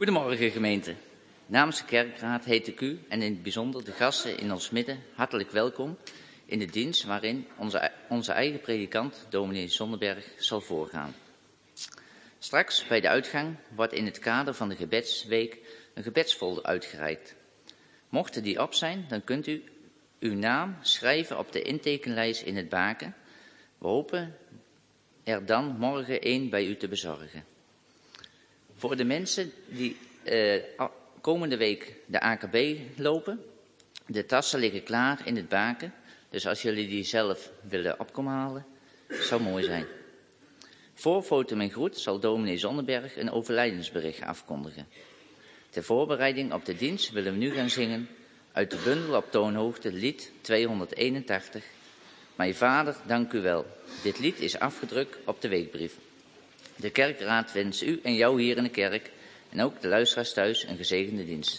Goedemorgen gemeente. Namens de kerkraad heet ik u en in het bijzonder de gasten in ons midden hartelijk welkom in de dienst waarin onze eigen predikant, dominee Zonneberg, zal voorgaan. Straks bij de uitgang wordt in het kader van de gebedsweek een gebedsfolder uitgereikt. Mochten die op zijn, dan kunt u uw naam schrijven op de intekenlijst in het baken. We hopen er dan morgen één bij u te bezorgen. Voor de mensen die komende week de AKB lopen, de tassen liggen klaar in het baken. Dus als jullie die zelf willen opkomen halen, zou mooi zijn. Voor Foto en Groet zal dominee Zonneberg een overlijdensbericht afkondigen. Ter voorbereiding op de dienst willen we nu gaan zingen uit de bundel op toonhoogte, lied 281. Mijn vader, dank u wel. Dit lied is afgedrukt op de weekbrief. De kerkraad wenst u en jou hier in de kerk en ook de luisteraars thuis een gezegende dienst.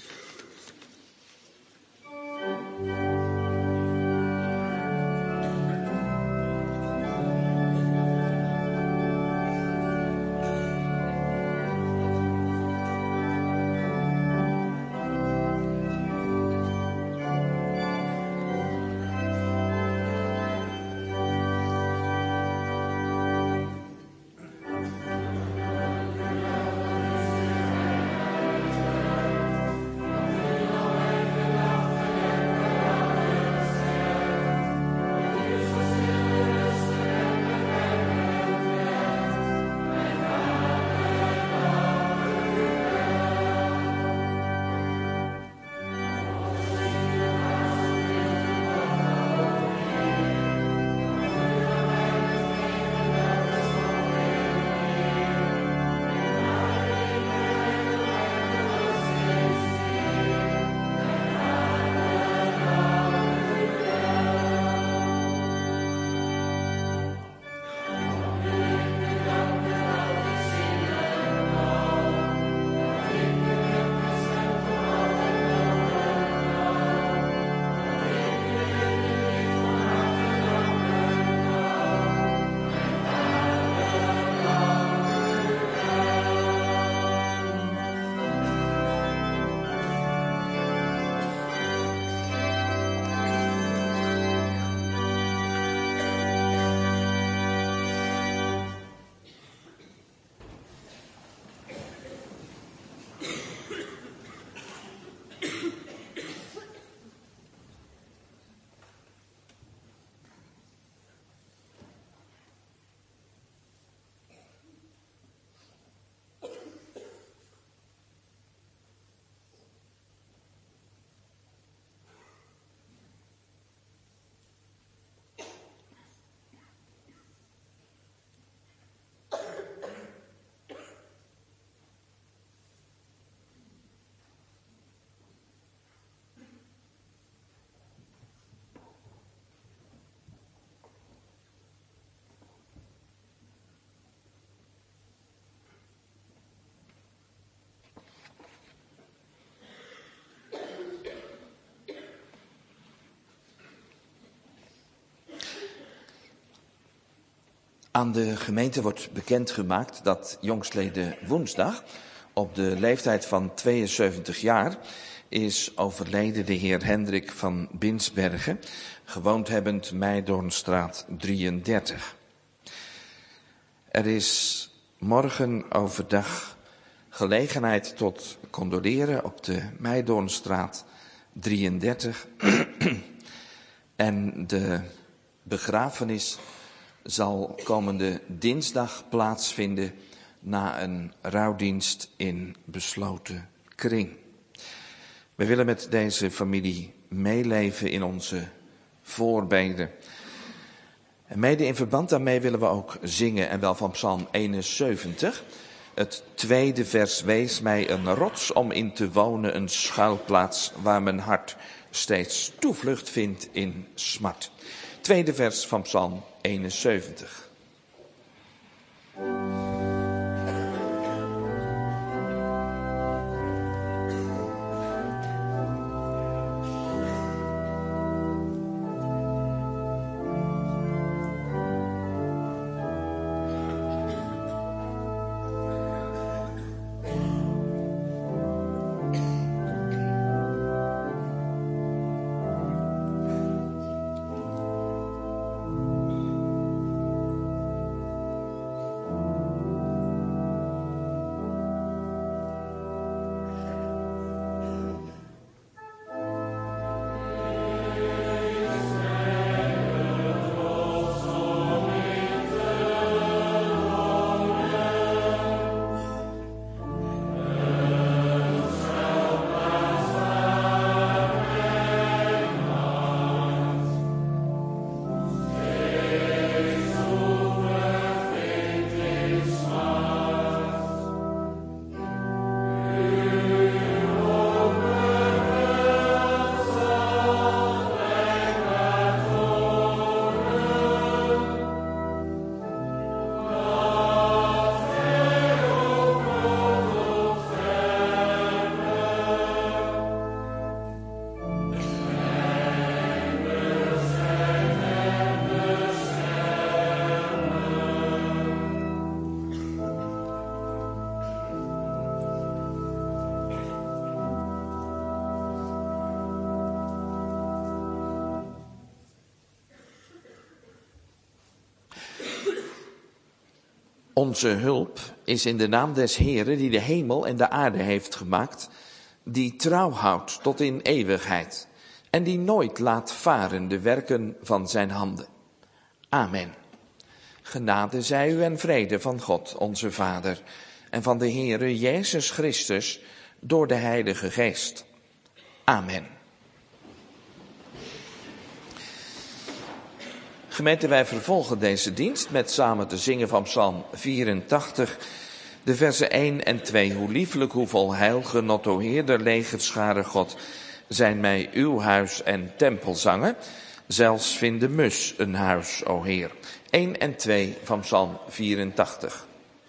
Aan de gemeente wordt bekendgemaakt dat jongstleden woensdag op de leeftijd van 72 jaar is overleden de heer Hendrik van Binsbergen, gewoond hebbend Meidoornstraat 33. Er is morgen overdag gelegenheid tot condoleren op de Meidoornstraat 33 en de begrafenis zal komende dinsdag plaatsvinden na een rouwdienst in besloten kring. We willen met deze familie meeleven in onze voorbeden. En mede in verband daarmee willen we ook zingen, en wel van Psalm 71. Het tweede vers: wees mij een rots om in te wonen, een schuilplaats waar mijn hart steeds toevlucht vindt in smart. Tweede vers van Psalm 71. Onze hulp is in de naam des Heeren die de hemel en de aarde heeft gemaakt, die trouw houdt tot in eeuwigheid en die nooit laat varen de werken van zijn handen. Amen. Genade zij u en vrede van God, onze Vader, en van de Heere Jezus Christus door de Heilige Geest. Amen. Gemeente, wij vervolgen deze dienst met samen te zingen van Psalm 84, de versen 1 en 2. Hoe lieflijk, hoeveel heil, genot, o Heer, der legerscharen God, zijn mij uw huis en tempelzangen. Zelfs vindt de mus een huis, o Heer. 1 en 2 van Psalm 84.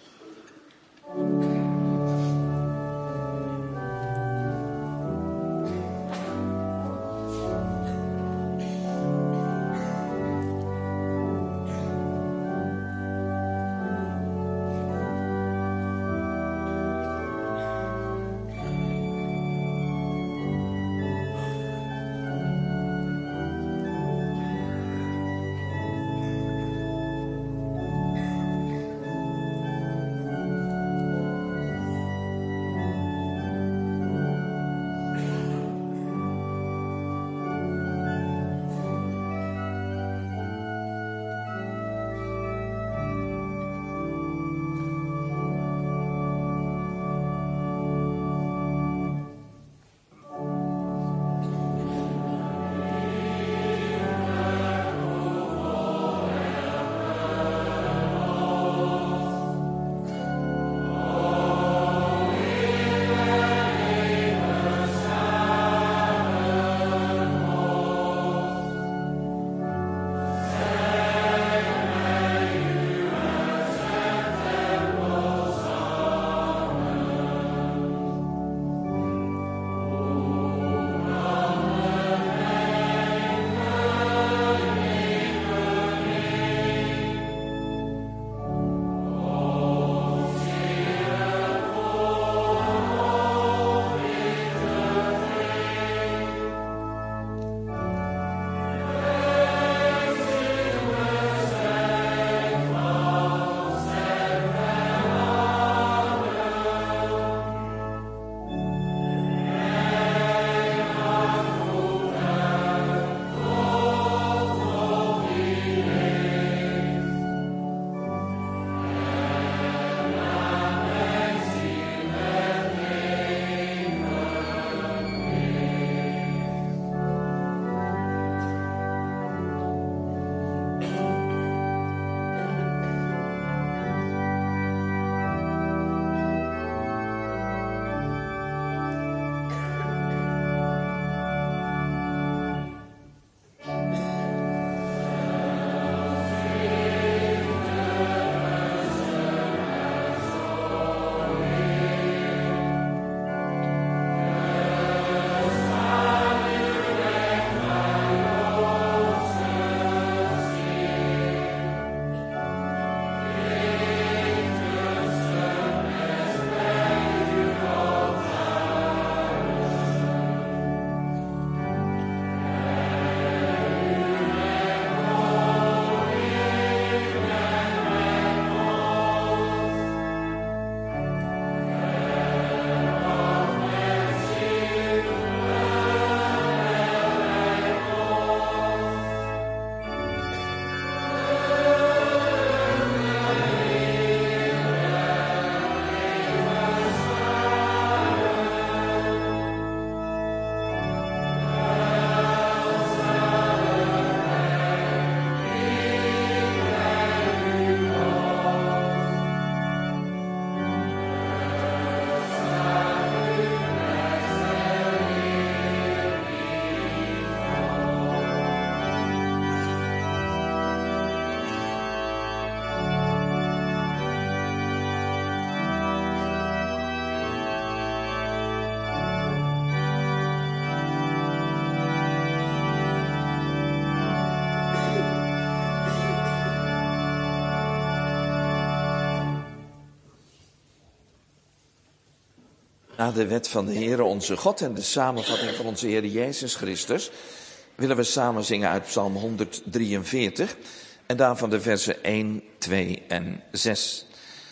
Na de wet van de Heere onze God en de samenvatting van onze Heer Jezus Christus willen we samen zingen uit Psalm 143 en daarvan de versen 1, 2 en 6.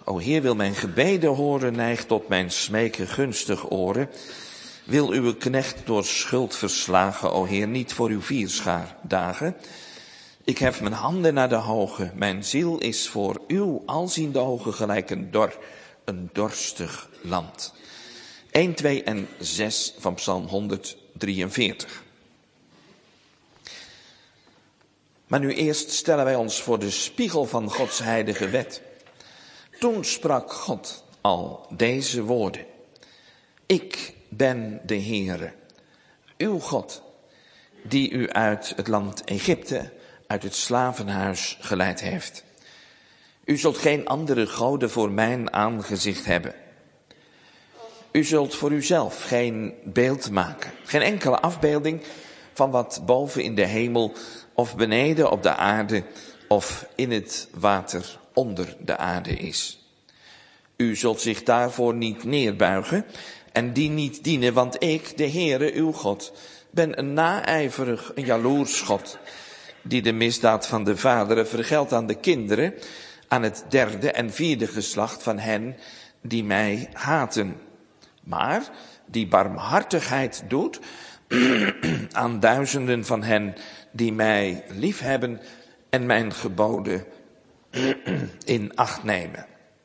O Heer, wil mijn gebeden horen, neig tot mijn smeken gunstig oren. Wil uw knecht door schuld verslagen, o Heer, niet voor uw vierschaar dagen. Ik hef mijn handen naar de hoge, mijn ziel is voor uw alziende ogen gelijk een dorstig land. 1, 2 en 6 van Psalm 143. Maar nu eerst stellen wij ons voor de spiegel van Gods heilige wet. Toen sprak God al deze woorden. Ik ben de Heere, uw God, die u uit het land Egypte, uit het slavenhuis geleid heeft. U zult geen andere goden voor mijn aangezicht hebben. U zult voor uzelf geen beeld maken, geen enkele afbeelding van wat boven in de hemel of beneden op de aarde of in het water onder de aarde is. U zult zich daarvoor niet neerbuigen en die niet dienen, want ik, de Heere, uw God, ben een naijverig, een jaloers God, die de misdaad van de vaderen vergeldt aan de kinderen, aan het 3e en 4e geslacht van hen die mij haten. Maar die barmhartigheid doet aan duizenden van hen die mij liefhebben en mijn geboden in acht nemen.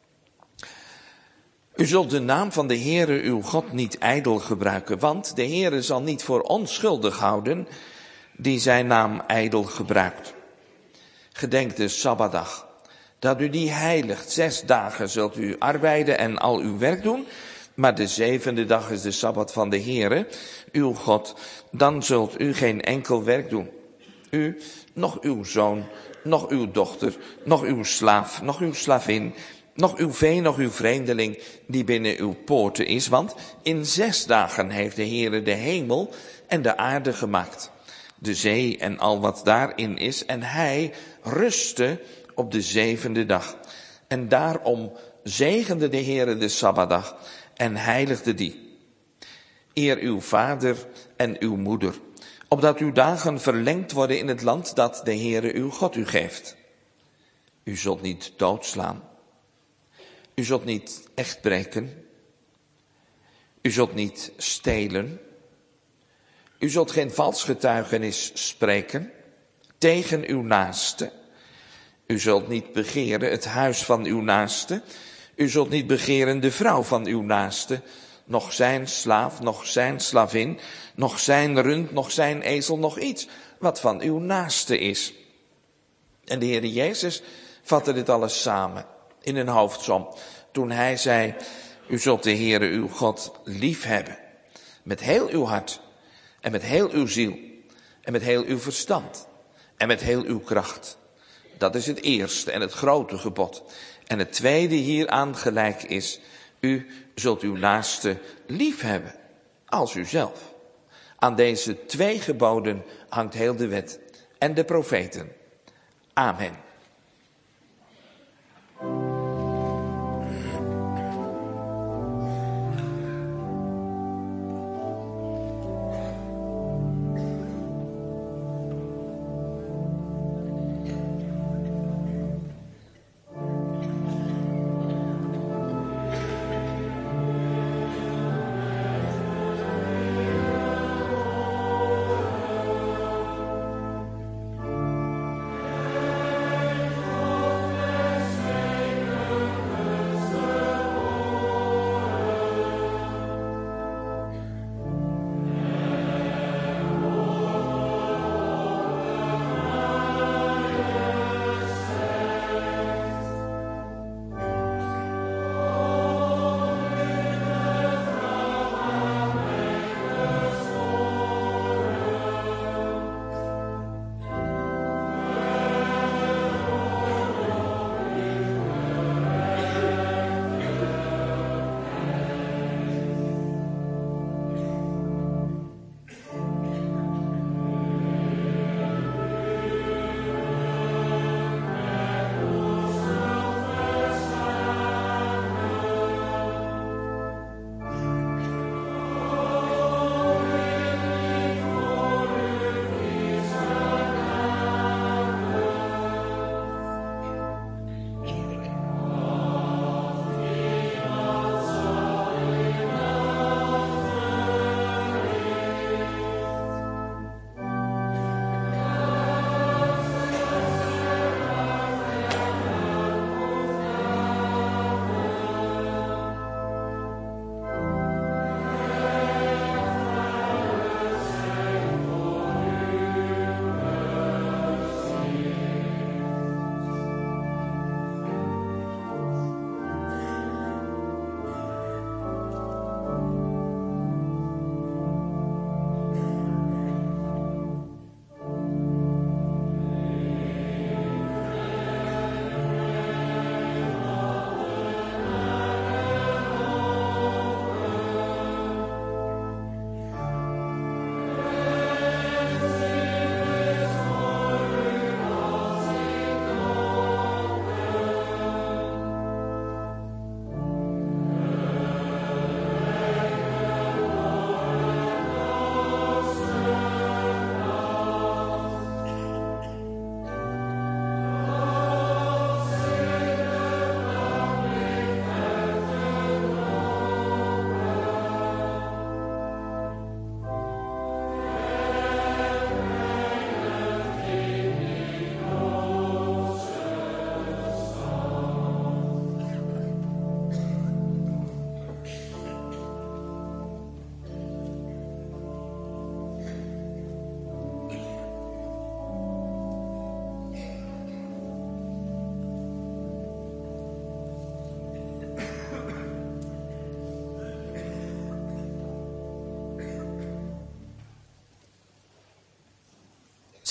U zult de naam van de Heere uw God niet ijdel gebruiken, want de Heere zal niet voor onschuldig houden die zijn naam ijdel gebruikt. Gedenk de Sabbatdag, dat u die heiligt. 6 dagen zult u arbeiden en al uw werk doen, maar de 7e dag is de Sabbat van de Heere, uw God. Dan zult u geen enkel werk doen. U, nog uw zoon, nog uw dochter, nog uw slaaf, nog uw slavin, nog uw vee, nog uw vreemdeling die binnen uw poorten is. Want in 6 dagen heeft de Heere de hemel en de aarde gemaakt, de zee en al wat daarin is. En hij rustte op de 7e dag. En daarom zegende de Heere de Sabbatdag en heiligde die. Eer uw vader en uw moeder, opdat uw dagen verlengd worden in het land dat de Heere uw God u geeft. U zult niet doodslaan. U zult niet echtbreken. U zult niet stelen. U zult geen vals getuigenis spreken tegen uw naaste. U zult niet begeren het huis van uw naaste. U zult niet begeren de vrouw van uw naaste, nog zijn slaaf, nog zijn slavin, nog zijn rund, nog zijn ezel, nog iets wat van uw naaste is. En de Heer Jezus vatte dit alles samen in een hoofdsom toen hij zei, u zult de Heere uw God lief hebben met heel uw hart en met heel uw ziel en met heel uw verstand en met heel uw kracht. Dat is het eerste en het grote gebod. En het tweede hieraan gelijk is, u zult uw naaste lief hebben als uzelf. Aan deze 2 geboden hangt heel de wet en de profeten. Amen.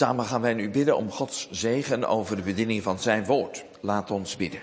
Samen gaan wij nu bidden om Gods zegen over de bediening van zijn woord. Laat ons bidden.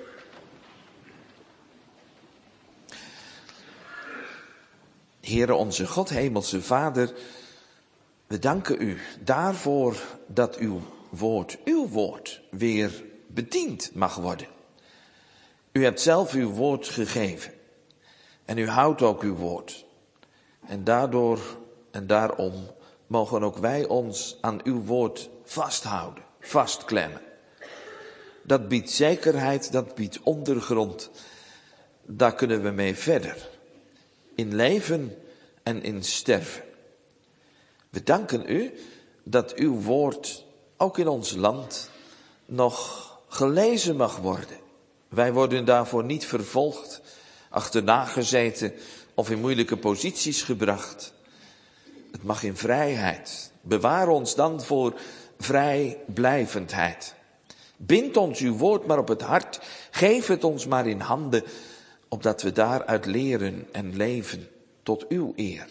Heere onze God, hemelse Vader, we danken u daarvoor dat uw woord weer bediend mag worden. U hebt zelf uw woord gegeven en u houdt ook uw woord. En daardoor en daarom mogen ook wij ons aan uw woord vasthouden, vastklemmen. Dat biedt zekerheid, dat biedt ondergrond. Daar kunnen we mee verder. In leven en in sterven. We danken u dat uw woord ook in ons land nog gelezen mag worden. Wij worden daarvoor niet vervolgd, achterna gezeten of in moeilijke posities gebracht. Het mag in vrijheid. Bewaar ons dan voor vrijblijvendheid. Bind ons uw woord maar op het hart. Geef het ons maar in handen, opdat we daaruit leren en leven tot uw eer.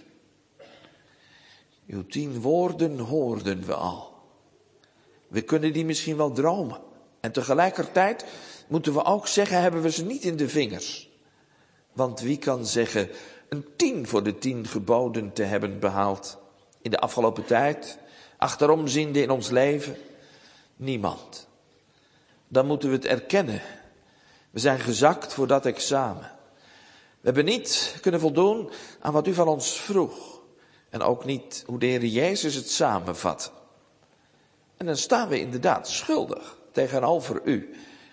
Uw 10 woorden hoorden we al. We kunnen die misschien wel dromen. En tegelijkertijd moeten we ook zeggen, hebben we ze niet in de vingers. Want wie kan zeggen een 10 voor de 10 geboden te hebben behaald in de afgelopen tijd, achterom-ziende in ons leven? Niemand. Dan moeten we het erkennen. We zijn gezakt voor dat examen. We hebben niet kunnen voldoen aan wat u van ons vroeg. En ook niet hoe de Heer Jezus het samenvat. En dan staan we inderdaad schuldig tegenover u.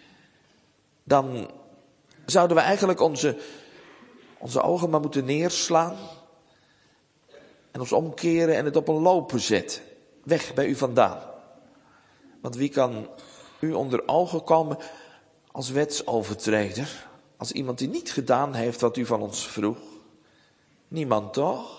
Dan zouden we eigenlijk onze ogen maar moeten neerslaan. En ons omkeren en het op een lopen zetten. Weg bij u vandaan. Want wie kan u onder ogen komen als wetsovertreder? Als iemand die niet gedaan heeft wat u van ons vroeg? Niemand toch?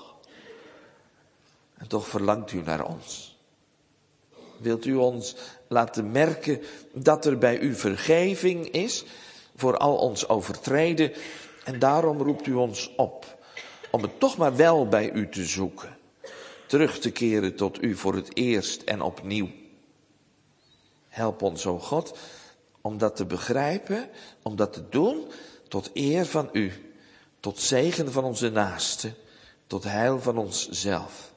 En toch verlangt u naar ons. Wilt u ons laten merken dat er bij u vergeving is voor al ons overtreden? En daarom roept u ons op om het toch maar wel bij u te zoeken. Terug te keren tot u voor het eerst en opnieuw. Help ons, o God, om dat te begrijpen, om dat te doen tot eer van u, tot zegen van onze naasten, tot heil van onszelf.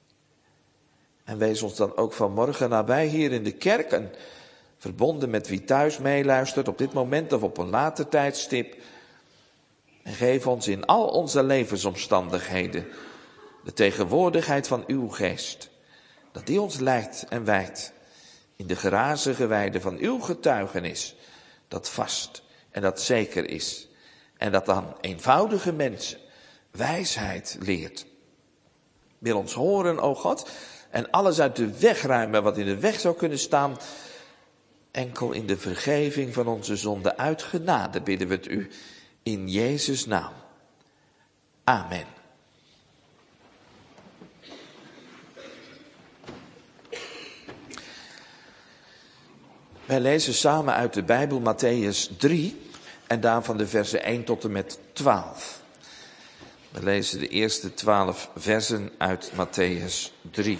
En wees ons dan ook vanmorgen nabij hier in de kerk en verbonden met wie thuis meeluistert op dit moment of op een later tijdstip. En geef ons in al onze levensomstandigheden de tegenwoordigheid van uw geest, dat die ons leidt en wijdt in de grazige weide van uw getuigenis, dat vast en dat zeker is. En dat dan eenvoudige mensen wijsheid leert. Wil ons horen, o God, en alles uit de weg ruimen wat in de weg zou kunnen staan. Enkel in de vergeving van onze zonden uit genade bidden we het u in Jezus' naam. Amen. Wij lezen samen uit de Bijbel Mattheüs 3 en daarvan de versen 1 tot en met 12. We lezen de eerste 12 versen uit Mattheüs 3.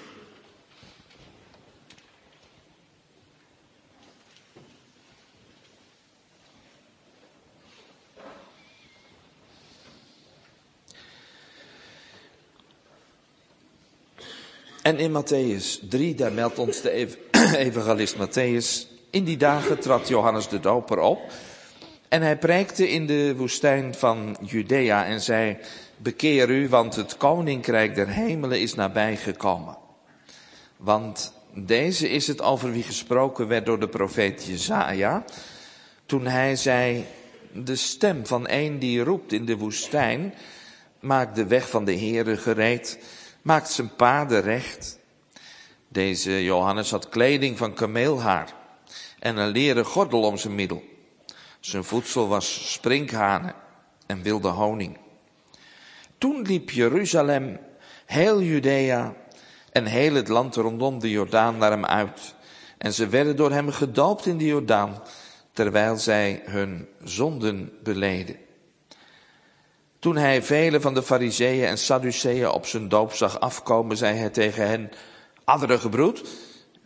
En in Mattheüs 3, daar meldt ons de evangelist Mattheüs: in die dagen trad Johannes de Doper op en hij preekte in de woestijn van Judea en zei: bekeer u, want het koninkrijk der hemelen is nabijgekomen. Want deze is het over wie gesproken werd door de profeet Jesaja, toen hij zei: de stem van een die roept in de woestijn, maakt de weg van de Heere gereed, maakt zijn paden recht. Deze Johannes had kleding van kameelhaar en een leren gordel om zijn middel. Zijn voedsel was sprinkhanen en wilde honing. Toen liep Jeruzalem, heel Judea en heel het land rondom de Jordaan naar hem uit. En ze werden door hem gedoopt in de Jordaan, terwijl zij hun zonden beleden. Toen hij vele van de Farizeeën en Sadduceeën op zijn doop zag afkomen, zei hij tegen hen: adderengebroed,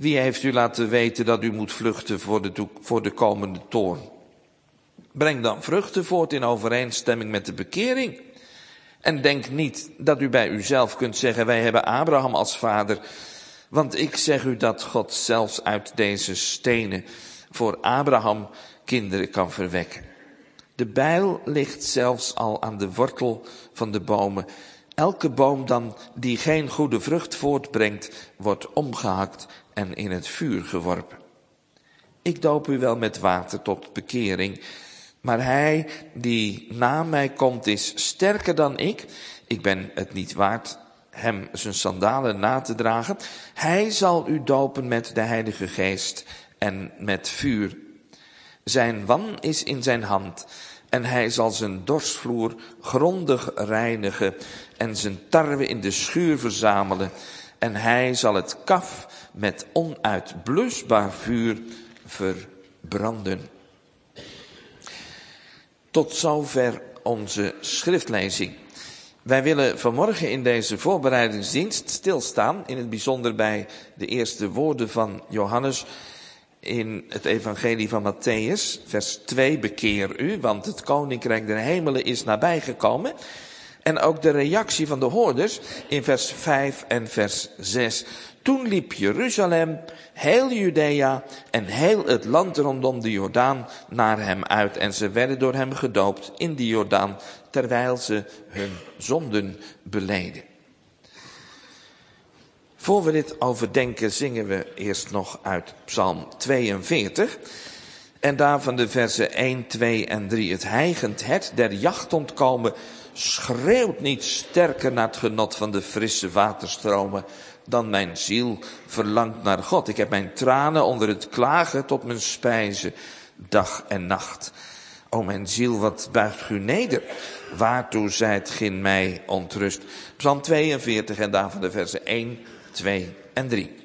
Wie heeft u laten weten dat u moet vluchten voor de komende toorn? Breng dan vruchten voort in overeenstemming met de bekering. En denk niet dat u bij uzelf kunt zeggen, wij hebben Abraham als vader. Want ik zeg u dat God zelfs uit deze stenen voor Abraham kinderen kan verwekken. De bijl ligt zelfs al aan de wortel van de bomen. Elke boom dan die geen goede vrucht voortbrengt, wordt omgehakt en in het vuur geworpen. Ik doop u wel met water tot bekering, maar hij die na mij komt is sterker dan ik. Ik ben het niet waard hem zijn sandalen na te dragen. Hij zal u dopen met de Heilige Geest en met vuur. Zijn wan is in zijn hand en hij zal zijn dorsvloer grondig reinigen en zijn tarwe in de schuur verzamelen. En hij zal het kaf met onuitblusbaar vuur verbranden. Tot zover onze schriftlezing. Wij willen vanmorgen in deze voorbereidingsdienst stilstaan, in het bijzonder bij de eerste woorden van Johannes in het evangelie van Matthäus, vers 2, bekeer u, want het koninkrijk der hemelen is nabijgekomen. En ook de reactie van de hoorders in vers 5 en vers 6. Toen liep Jeruzalem, heel Judea en heel het land rondom de Jordaan naar hem uit. En ze werden door hem gedoopt in de Jordaan, terwijl ze hun zonden beleden. Voor we dit overdenken zingen we eerst nog uit Psalm 42. En daarvan de versen 1, 2 en 3. Het hijgend hert der jacht ontkomen schreeuwt niet sterker naar het genot van de frisse waterstromen dan mijn ziel verlangt naar God. Ik heb mijn tranen onder het klagen tot mijn spijze, dag en nacht. O mijn ziel, wat buigt u neder? Waartoe zijt gij mij ontrust? Psalm 42 en daarvan de versen 1, 2 en 3.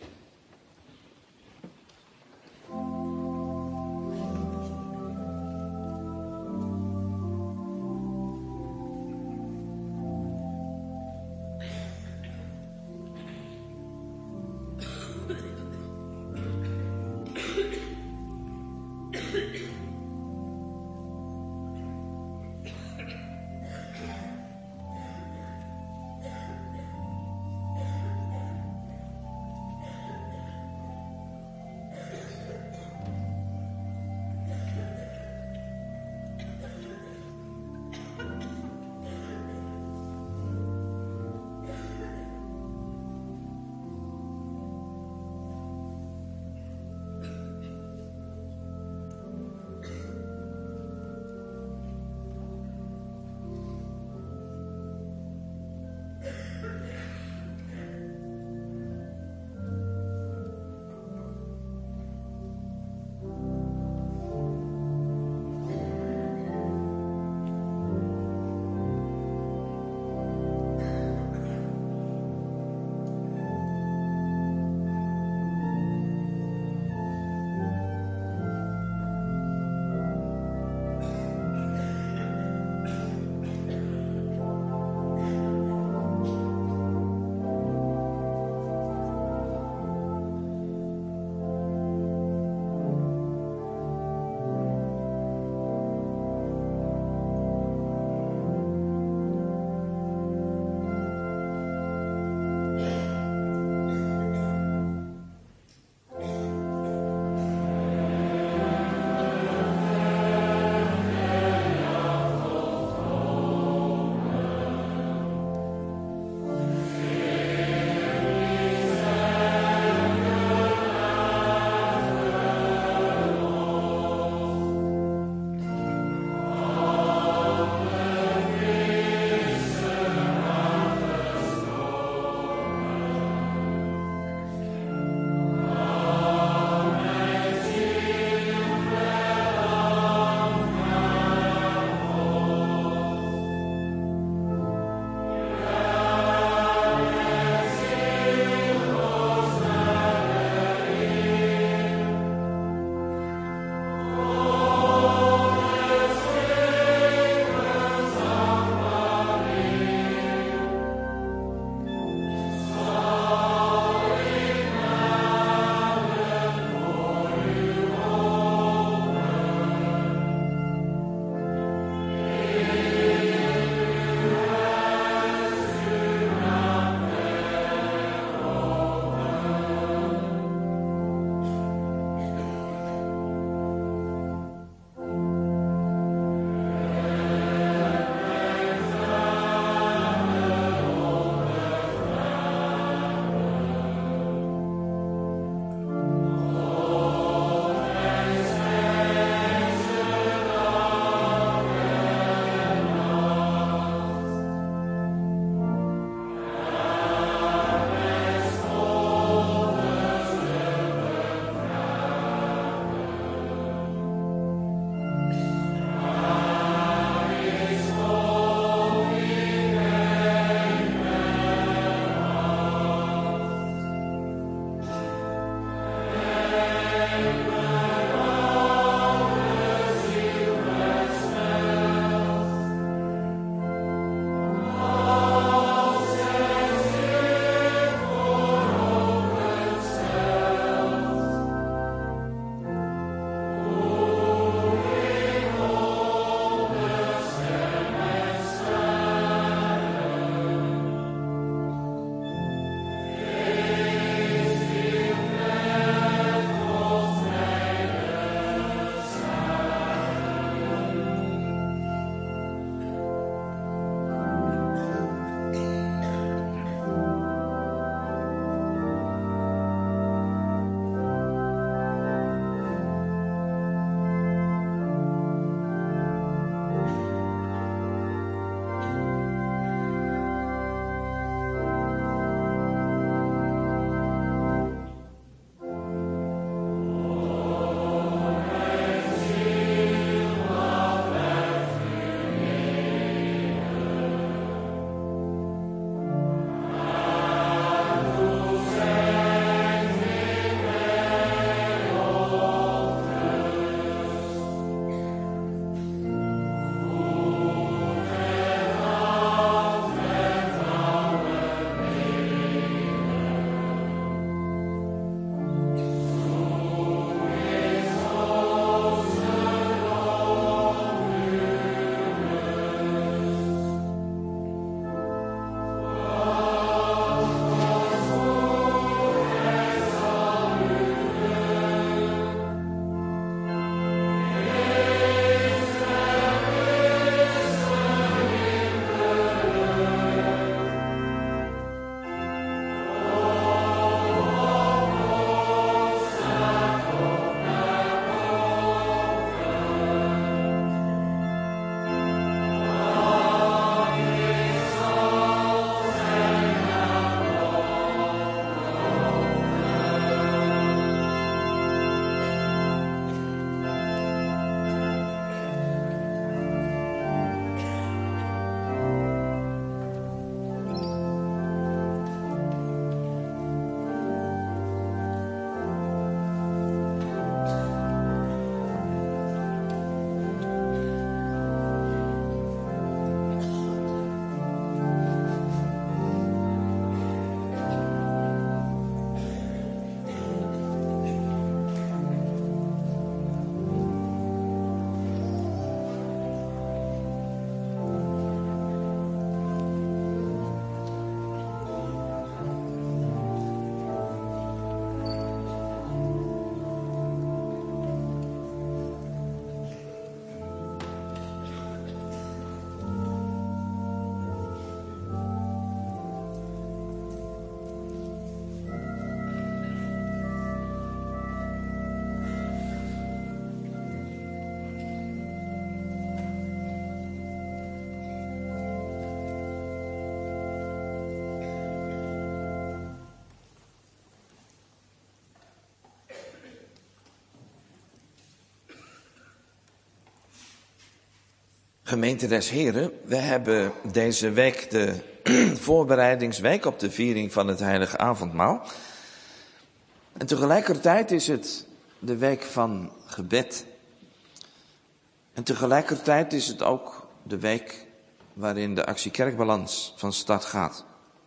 Gemeente des Heren, we hebben deze week de voorbereidingsweek op de viering van het Heilige Avondmaal. En tegelijkertijd is het de week van gebed. En tegelijkertijd is het ook de week waarin de actie Kerkbalans van start gaat.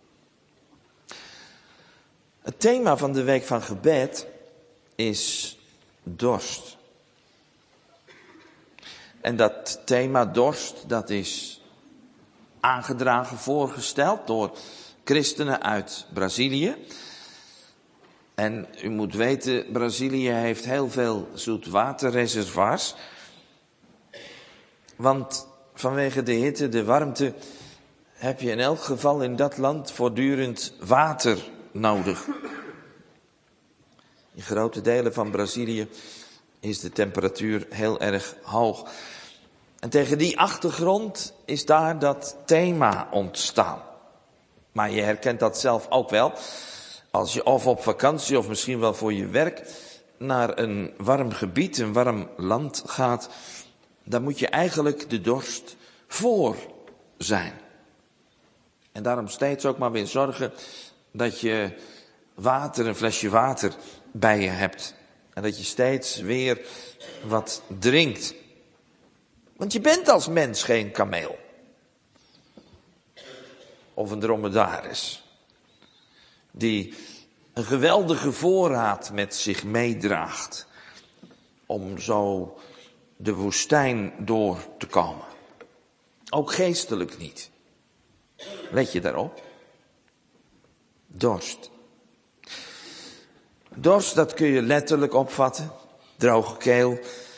Het thema van de week van gebed is dorst. En dat thema dorst, dat is aangedragen, voorgesteld door christenen uit Brazilië. En u moet weten, Brazilië heeft heel veel zoetwaterreservoirs. Want vanwege de hitte, de warmte, heb je in elk geval in dat land voortdurend water nodig. In grote delen van Brazilië is de temperatuur heel erg hoog. En tegen die achtergrond is daar dat thema ontstaan. Maar je herkent dat zelf ook wel. Als je of op vakantie of misschien wel voor je werk naar een warm gebied, een warm land gaat, dan moet je eigenlijk de dorst voor zijn. En daarom steeds ook maar weer zorgen dat je water, een flesje water bij je hebt. En dat je steeds weer wat drinkt. Want je bent als mens geen kameel. Of een dromedaris. Die een geweldige voorraad met zich meedraagt. Om zo de woestijn door te komen. Ook geestelijk niet. Let je daarop? Dorst. Dorst, dat kun je letterlijk opvatten. Droge keel,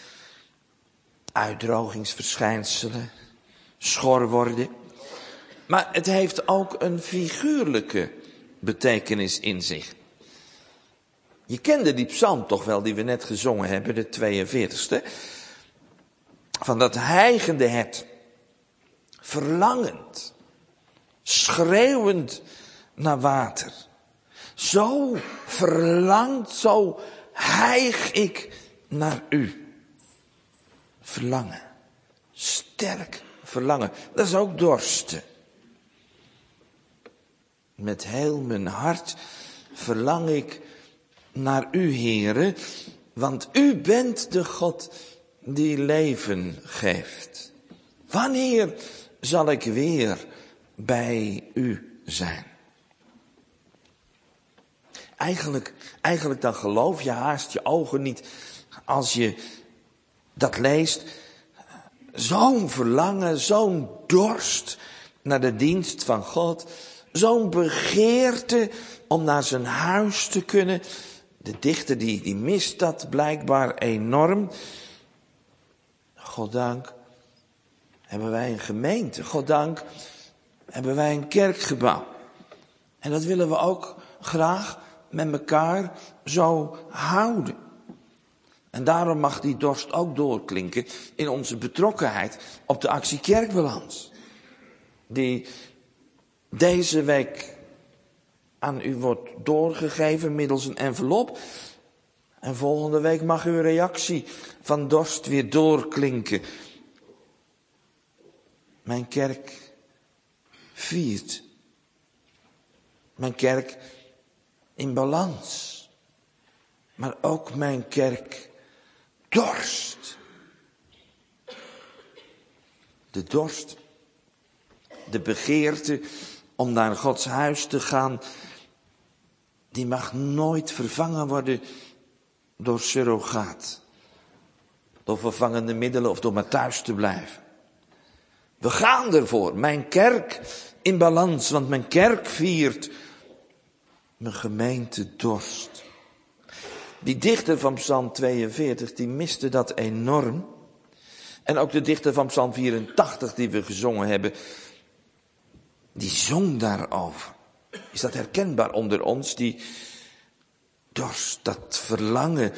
uitdrogingsverschijnselen, schor worden. Maar het heeft ook een figuurlijke betekenis in zich. Je kende die psalm toch wel, die we net gezongen hebben, de 42e. Van dat hijgende hert, verlangend, schreeuwend naar water. Zo verlangt, zo hijg ik naar u. Verlangen. Sterk verlangen. Dat is ook dorsten. Met heel mijn hart verlang ik naar u, Heere. Want u bent de God die leven geeft. Wanneer zal ik weer bij u zijn? Eigenlijk dan geloof je haast je ogen niet als je dat leest. Zo'n verlangen, zo'n dorst naar de dienst van God. Zo'n begeerte om naar zijn huis te kunnen. De dichter die mist dat blijkbaar enorm. Goddank hebben wij een gemeente. Goddank hebben wij een kerkgebouw. En dat willen we ook graag met elkaar zo houden. En daarom mag die dorst ook doorklinken in onze betrokkenheid op de actie Kerkbalans. Die deze week aan u wordt doorgegeven middels een envelop. En volgende week mag uw reactie van dorst weer doorklinken. Mijn kerk viert. Mijn kerk in balans. Maar ook mijn kerk dorst. De dorst. De begeerte om naar Gods huis te gaan. Die mag nooit vervangen worden door surrogaat. Door vervangende middelen of door maar thuis te blijven. We gaan ervoor. Mijn kerk in balans. Want mijn kerk viert. Mijn gemeente dorst. Die dichter van Psalm 42, die miste dat enorm. En ook de dichter van Psalm 84, die we gezongen hebben, die zong daarover. Is dat herkenbaar onder ons? Die dorst, dat verlangen,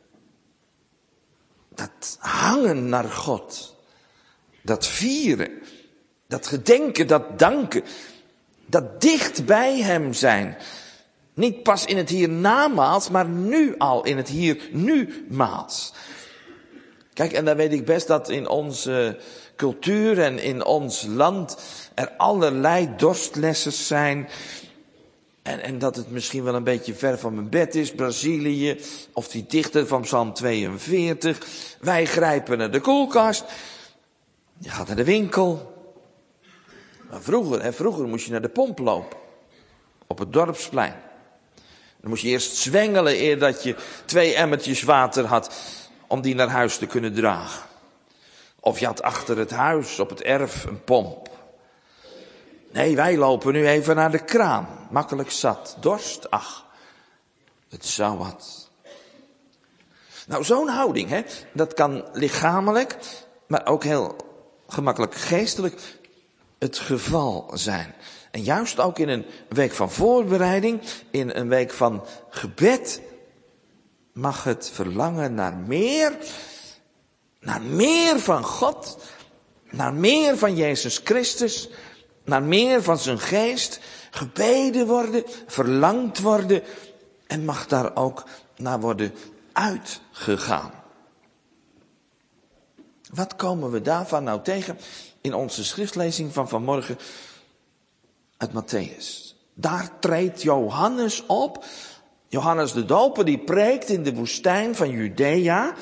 dat hangen naar God. Dat vieren, dat gedenken, dat danken, dat dicht bij hem zijn. Niet pas in het hiernamaals, maar nu al in het hier-nu-maals. Kijk, en dan weet ik best dat in onze cultuur en in ons land er allerlei dorstlessers zijn. En dat het misschien wel een beetje ver van mijn bed is, Brazilië, of die dichter van Psalm 42. Wij grijpen naar de koelkast. Je gaat naar de winkel. Maar vroeger moest je naar de pomp lopen. Op het dorpsplein. Dan moest je eerst zwengelen eer dat je 2 emmertjes water had om die naar huis te kunnen dragen. Of je had achter het huis op het erf een pomp. Nee, wij lopen nu even naar de kraan. Makkelijk zat. Dorst? Ach, het zou wat. Nou, zo'n houding, hè, dat kan lichamelijk, maar ook heel gemakkelijk geestelijk het geval zijn. En juist ook in een week van voorbereiding, in een week van gebed, mag het verlangen naar meer van God, naar meer van Jezus Christus, naar meer van zijn geest, gebeden worden, verlangd worden en mag daar ook naar worden uitgegaan. Wat komen we daarvan nou tegen in onze schriftlezing van vanmorgen uit Mattheüs? Daar treedt Johannes op. Johannes de Doper die preekt in de woestijn van Judea.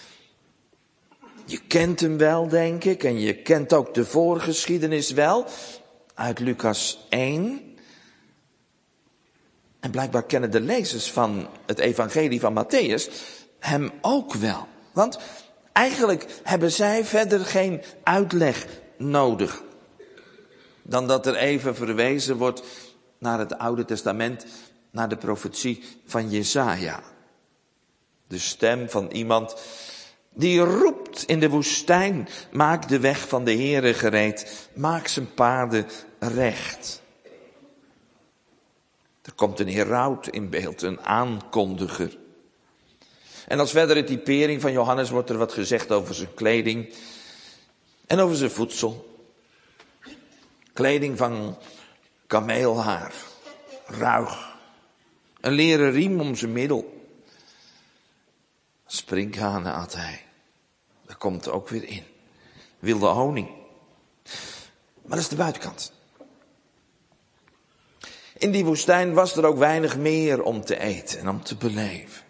Je kent hem wel, denk ik, en je kent ook de voorgeschiedenis wel uit Lucas 1. En blijkbaar kennen de lezers van het evangelie van Mattheüs hem ook wel. Want eigenlijk hebben zij verder geen uitleg nodig. Dan dat er even verwezen wordt naar het Oude Testament, naar de profetie van Jesaja. De stem van iemand die roept in de woestijn, maak de weg van de Heere gereed, maak zijn paarden recht. Er komt een heraut in beeld, een aankondiger. En als verdere typering van Johannes wordt er wat gezegd over zijn kleding en over zijn voedsel. Kleding van kameelhaar, ruig, een leren riem om zijn middel. Sprinkhanen at hij. Dat komt ook weer in. Wilde honing. Maar dat is de buitenkant. In die woestijn was er ook weinig meer om te eten en om te beleven.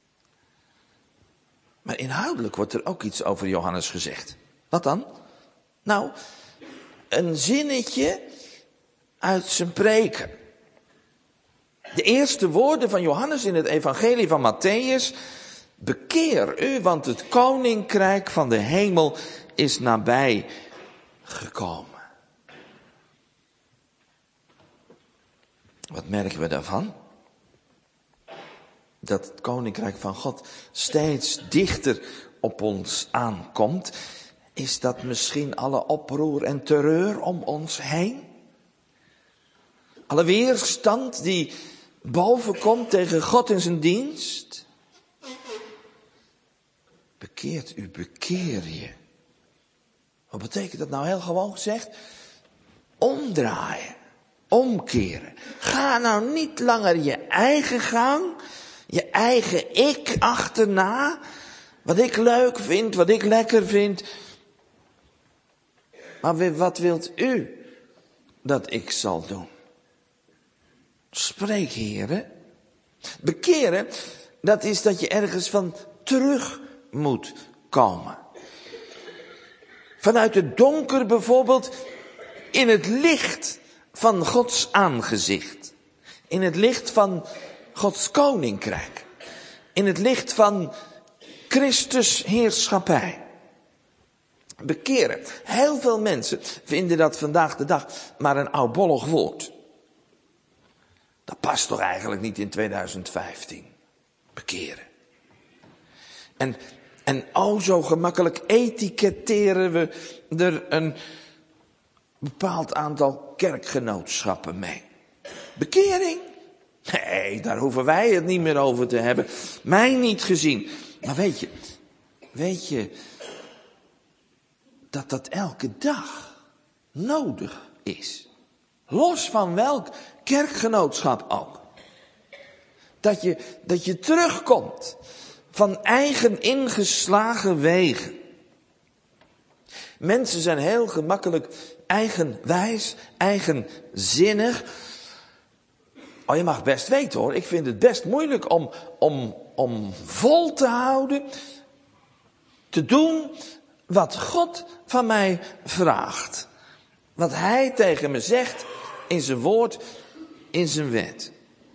Maar inhoudelijk wordt er ook iets over Johannes gezegd. Wat dan? Nou, een zinnetje uit zijn preken. De eerste woorden van Johannes in het evangelie van Mattheüs. Bekeer u, want het koninkrijk van de hemel is nabij gekomen. Wat merken we daarvan? Dat het koninkrijk van God steeds dichter op ons aankomt. Is dat misschien alle oproer en terreur om ons heen? Alle weerstand die bovenkomt tegen God en zijn dienst? Bekeert u, bekeer je. Wat betekent dat nou heel gewoon gezegd? Omdraaien, omkeren. Ga nou niet langer je eigen gang, je eigen ik achterna. Wat ik leuk vind, wat ik lekker vind. Maar wat wilt u dat ik zal doen? Spreek, heren. Bekeren, dat is dat je ergens van terug moet komen. Vanuit het donker bijvoorbeeld in het licht van Gods aangezicht. In het licht van Gods koninkrijk. In het licht van Christus heerschappij. Bekeren. Heel veel mensen vinden dat vandaag de dag maar een oudbollig woord. Dat past toch eigenlijk niet in 2015. Bekeren. En oh zo gemakkelijk etiketteren we er een bepaald aantal kerkgenootschappen mee. Bekering? Nee, daar hoeven wij het niet meer over te hebben. Mij niet gezien. Maar weet je dat dat elke dag nodig is? Los van welk kerkgenootschap ook. Dat je terugkomt van eigen ingeslagen wegen. Mensen zijn heel gemakkelijk eigenwijs, eigenzinnig. Oh, je mag best weten hoor, ik vind het best moeilijk om vol te houden, te doen wat God van mij vraagt. Wat Hij tegen me zegt in zijn woord, in zijn wet.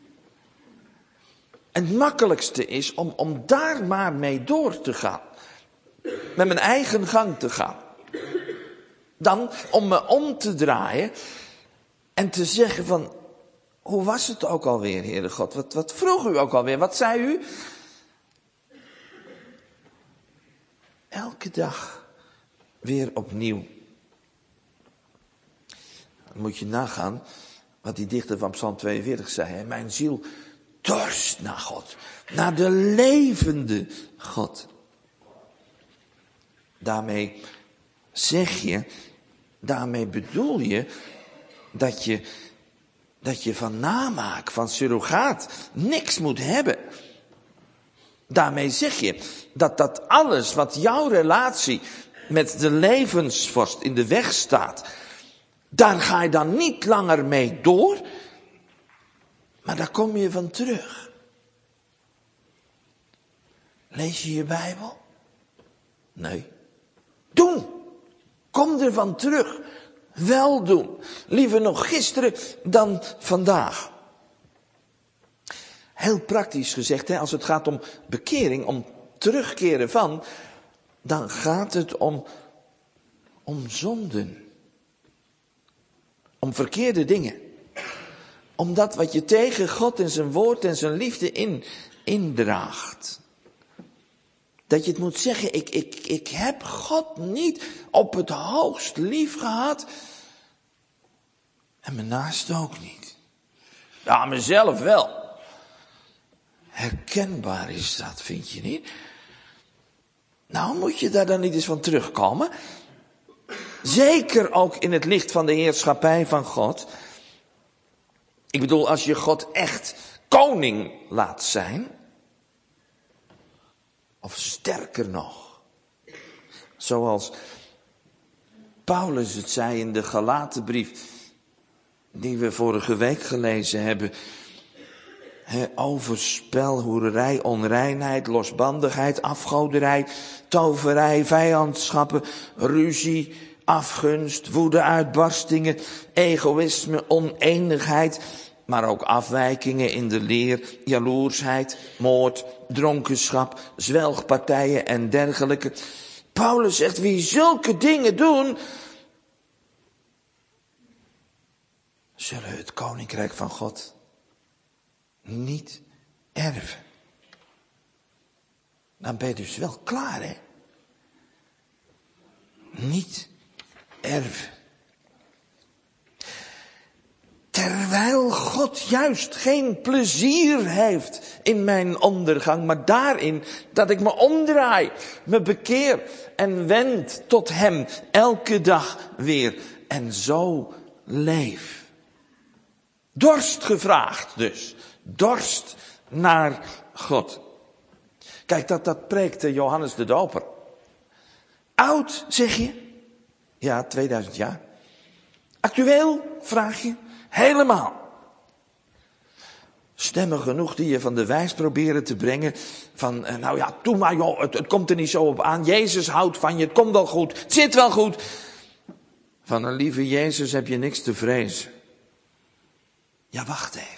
En het makkelijkste is om daar maar mee door te gaan. Met mijn eigen gang te gaan. Dan om me om te draaien en te zeggen van, hoe was het ook alweer, Heere God? Wat vroeg u ook alweer? Wat zei u? Elke dag weer opnieuw. Dan moet je nagaan wat die dichter van Psalm 42 zei. Hè? Mijn ziel dorst naar God. Naar de levende God. Daarmee bedoel je dat je van namaak, van surrogaat, niks moet hebben. Daarmee zeg je dat alles wat jouw relatie met de levensvorst in de weg staat, daar ga je dan niet langer mee door, maar daar kom je van terug. Lees je je Bijbel? Nee. Doen. Kom er van terug. Wel doen. Liever nog gisteren dan vandaag. Heel praktisch gezegd, als het gaat om bekering, om terugkeren van, dan gaat het om zonden. Om verkeerde dingen. Om dat wat je tegen God en zijn woord en zijn liefde indraagt. Dat je het moet zeggen, ik heb God niet op het hoogst lief gehad. En mijn naaste ook niet. Ja, mezelf wel. Herkenbaar is dat, vind je niet? Nou, moet je daar dan niet eens van terugkomen? Zeker ook in het licht van de heerschappij van God. Ik bedoel, als je God echt koning laat zijn. Of sterker nog. Zoals Paulus het zei in de Galatenbrief, die we vorige week gelezen hebben. Overspel, hoererij, onreinheid, losbandigheid, afgoderij, toverij, vijandschappen, ruzie, afgunst, woede-uitbarstingen, egoïsme, oneenigheid, maar ook afwijkingen in de leer, jaloersheid, moord, dronkenschap, zwelgpartijen en dergelijke. Paulus zegt, wie zulke dingen doen, zullen het koninkrijk van God niet erven. Dan ben je dus wel klaar, hè? Niet erven. Terwijl God juist geen plezier heeft in mijn ondergang, maar daarin dat ik me omdraai, me bekeer en wend tot Hem elke dag weer en zo leef. Dorst gevraagd dus. Dorst naar God. Kijk, dat preekte Johannes de Doper. Oud, zeg je? Ja, 2000 jaar. Actueel, vraag je? Helemaal. Stemmen genoeg die je van de wijs proberen te brengen. Van, nou ja, doe maar joh, het komt er niet zo op aan. Jezus houdt van je, het komt wel goed, het zit wel goed. Van een lieve Jezus heb je niks te vrezen. Ja, wacht even.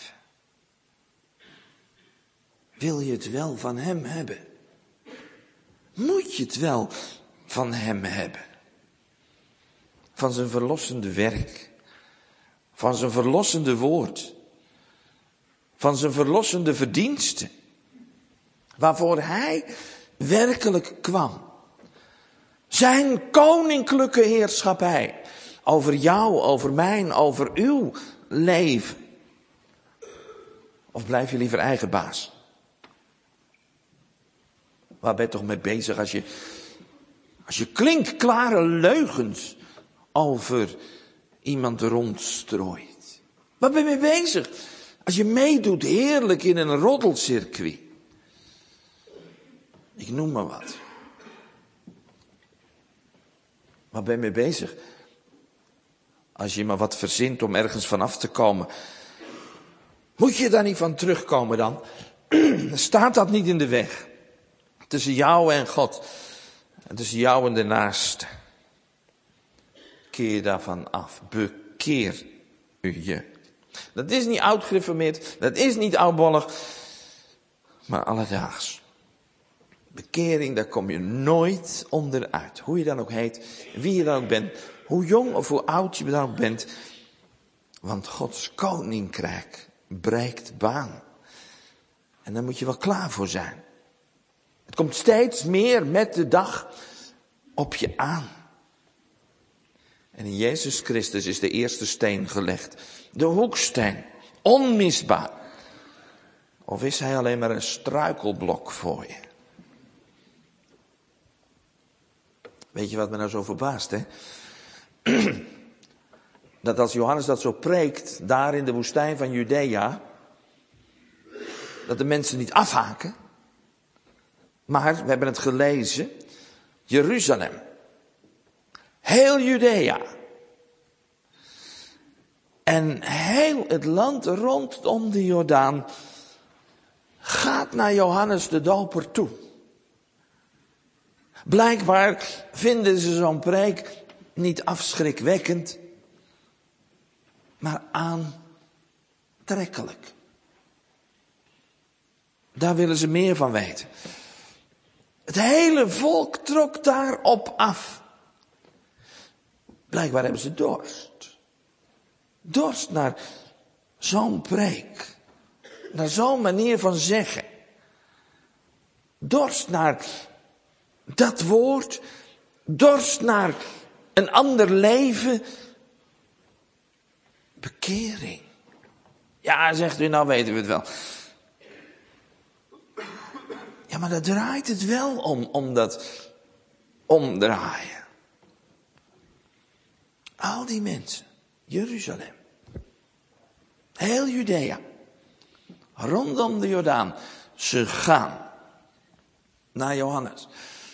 Wil je het wel van Hem hebben? Moet je het wel van Hem hebben? Van zijn verlossende werk. Van zijn verlossende woord. Van zijn verlossende verdiensten. Waarvoor Hij werkelijk kwam. Zijn koninklijke heerschappij. Over jou, over mijn, over uw leven. Of blijf je liever eigen baas? Waar ben je toch mee bezig als je klinkklare leugens over iemand rondstrooit? Waar ben je mee bezig? Als je meedoet heerlijk in een roddelcircuit. Ik noem maar wat. Waar ben je mee bezig? Als je maar wat verzint om ergens vanaf te komen. Moet je daar niet van terugkomen dan? Staat dat niet in de weg? Tussen jou en God. En tussen jou en de naaste. Keer daarvan af. Bekeer u je. Dat is niet oud-gereformeerd. Dat is niet oudbollig. Maar alledaags. Bekering, daar kom je nooit onderuit. Hoe je dan ook heet. Wie je dan ook bent. Hoe jong of hoe oud je dan ook bent. Want Gods koninkrijk breekt baan. En daar moet je wel klaar voor zijn. Het komt steeds meer met de dag op je aan. En in Jezus Christus is de eerste steen gelegd. De hoeksteen. Onmisbaar. Of is hij alleen maar een struikelblok voor je? Weet je wat me nou zo verbaast, hè? Dat als Johannes dat zo preekt, daar in de woestijn van Judea, dat de mensen niet afhaken. Maar, we hebben het gelezen, Jeruzalem. Heel Judea. En heel het land rondom de Jordaan gaat naar Johannes de Doper toe. Blijkbaar vinden ze zo'n preek niet afschrikwekkend, maar aantrekkelijk. Daar willen ze meer van weten. Het hele volk trok daarop af. Blijkbaar hebben ze dorst. Dorst naar zo'n preek. Naar zo'n manier van zeggen. Dorst naar dat woord. Dorst naar een ander leven. Bekering. Ja, zegt u, nou weten we het wel. Ja, maar daar draait het wel om dat omdraaien. Al die mensen, Jeruzalem, heel Judea, rondom de Jordaan, ze gaan naar Johannes.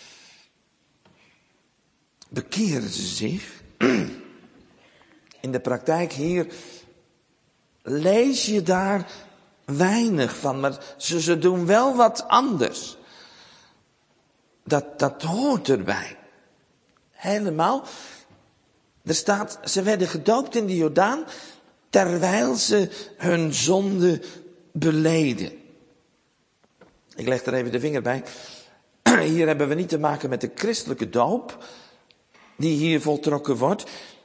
Bekeren ze zich. In de praktijk hier lees je daar weinig van, maar ze doen wel wat anders. Dat hoort erbij. Helemaal. Er staat, ze werden gedoopt in de Jordaan, terwijl ze hun zonde beleden. Ik leg er even de vinger bij. Hier hebben we niet te maken met de christelijke doop, die hier voltrokken wordt.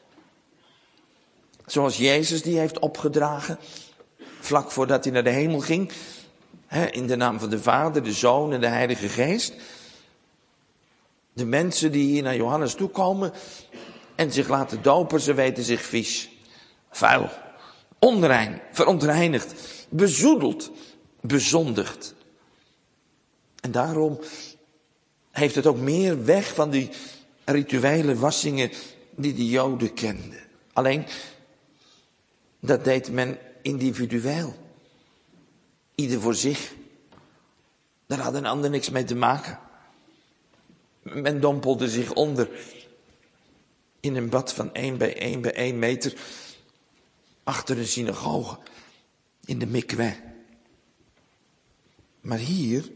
Zoals Jezus die heeft opgedragen, vlak voordat hij naar de hemel ging. In de naam van de Vader, de Zoon en de Heilige Geest. De mensen die hier naar Johannes toekomen en zich laten dopen, ze weten zich vies, vuil, onrein, verontreinigd, bezoedeld, bezondigd. En daarom heeft het ook meer weg van die rituele wassingen die de Joden kenden. Alleen, dat deed men individueel. Ieder voor zich. Daar had een ander niks mee te maken. Men dompelde zich onder in een bad van 1 bij 1 bij 1 meter achter een synagoge in de mikwe. Maar hier,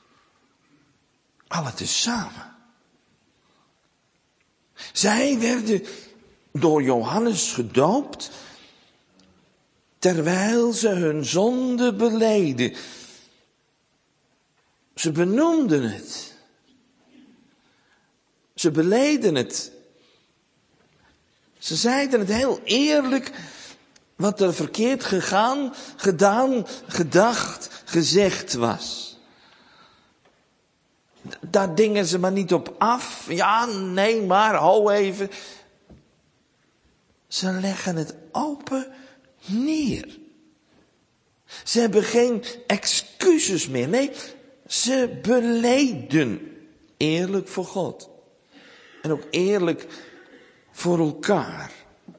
alle tezamen. Zij werden door Johannes gedoopt, terwijl ze hun zonde beleden. Ze benoemden het. Ze beleden het. Ze zeiden het heel eerlijk, wat er verkeerd gegaan, gedaan, gedacht, gezegd was. Daar dingen ze maar niet op af. Ja, nee, maar, hou even. Ze leggen het open neer. Ze hebben geen excuses meer. Nee, ze beleden eerlijk voor God. En ook eerlijk voor elkaar.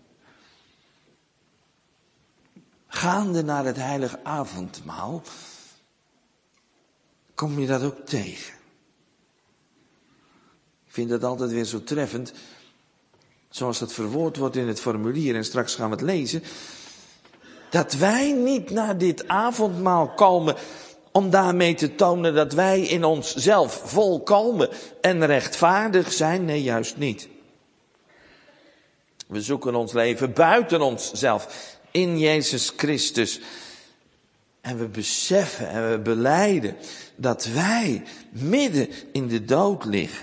Gaande naar het heilige avondmaal kom je dat ook tegen. vind dat altijd weer zo treffend. Zoals het verwoord wordt in het formulier, en straks gaan we het lezen. Dat wij niet naar dit avondmaal komen om daarmee te tonen dat wij in onszelf volkomen en rechtvaardig zijn. Nee, juist niet. We zoeken ons leven buiten onszelf, in Jezus Christus. En we beseffen en we belijden dat wij midden in de dood liggen.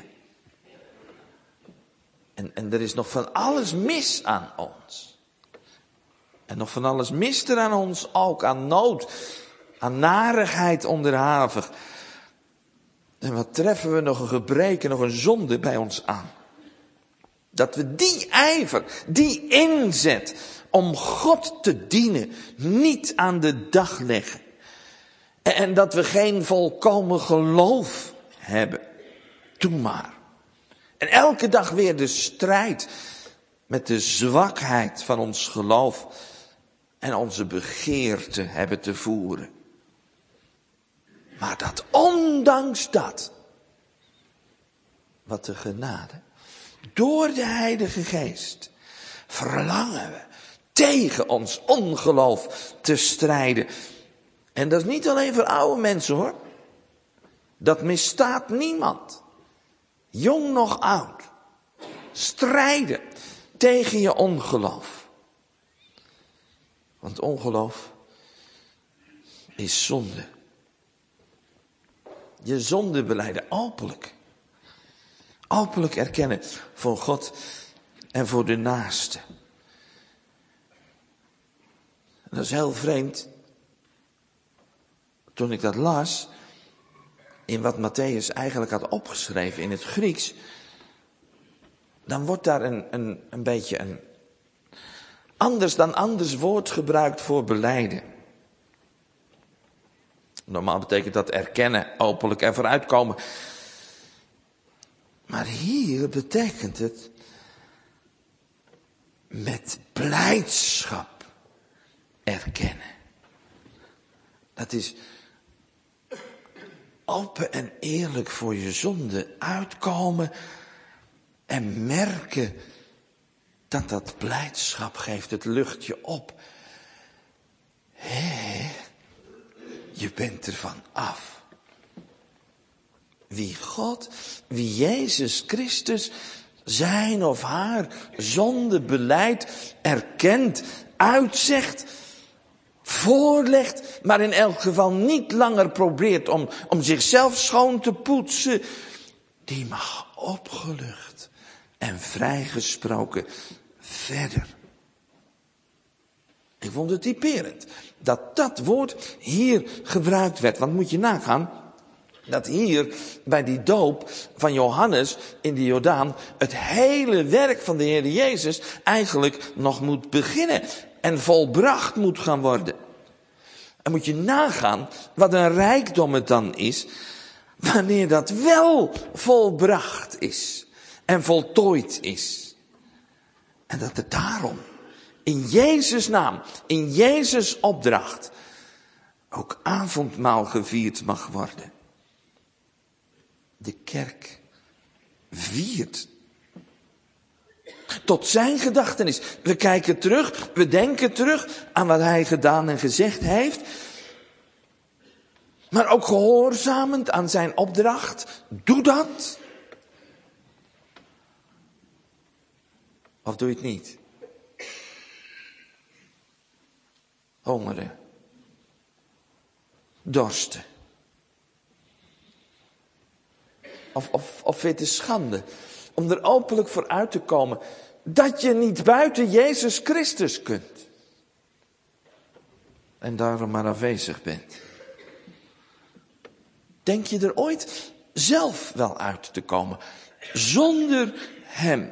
En er is nog van alles mis aan ons. En nog van alles mist er aan ons ook, aan nood, aan narigheid onderhavig. En wat treffen we nog een gebrek, nog een zonde bij ons aan. Dat we die ijver, die inzet om God te dienen, niet aan de dag leggen. En dat we geen volkomen geloof hebben. Doe maar. En elke dag weer de strijd met de zwakheid van ons geloof en onze begeerte hebben te voeren. Maar dat ondanks dat, wat de genade, door de Heilige Geest, verlangen we tegen ons ongeloof te strijden. En dat is niet alleen voor oude mensen hoor. Dat misstaat niemand. Jong nog oud. Strijden tegen je ongeloof. Want ongeloof is zonde. Je zonde belijden openlijk. Openlijk erkennen voor God en voor de naaste. Dat is heel vreemd. Toen ik dat las, in wat Matthäus eigenlijk had opgeschreven in het Grieks, dan wordt daar een beetje een anders dan anders woord gebruikt voor belijden. Normaal betekent dat erkennen, openlijk en vooruitkomen. Maar hier betekent het met blijdschap erkennen. Dat is open en eerlijk voor je zonde uitkomen en merken dat dat blijdschap geeft, het lucht je op. Hé, je bent ervan af. Wie God, wie Jezus Christus zijn of haar zonde belijdt, erkent, uitzegt, voorlegt, maar in elk geval niet langer probeert om zichzelf schoon te poetsen, die mag opgelucht en vrijgesproken verder. Ik vond het typerend dat dat woord hier gebruikt werd. Want moet je nagaan dat hier bij die doop van Johannes in de Jordaan het hele werk van de Heer Jezus eigenlijk nog moet beginnen en volbracht moet gaan worden. En moet je nagaan wat een rijkdom het dan is wanneer dat wel volbracht is en voltooid is. En dat het daarom in Jezus' naam, in Jezus' opdracht, ook avondmaal gevierd mag worden. De kerk viert tot zijn gedachtenis. We kijken terug, we denken terug aan wat hij gedaan en gezegd heeft. Maar ook gehoorzamend aan zijn opdracht. Doe dat. Of doe je het niet? Hongeren. Dorsten. Of vind je het schande om er openlijk voor uit te komen dat je niet buiten Jezus Christus kunt. En daarom maar afwezig bent. Denk je er ooit zelf wel uit te komen zonder hem?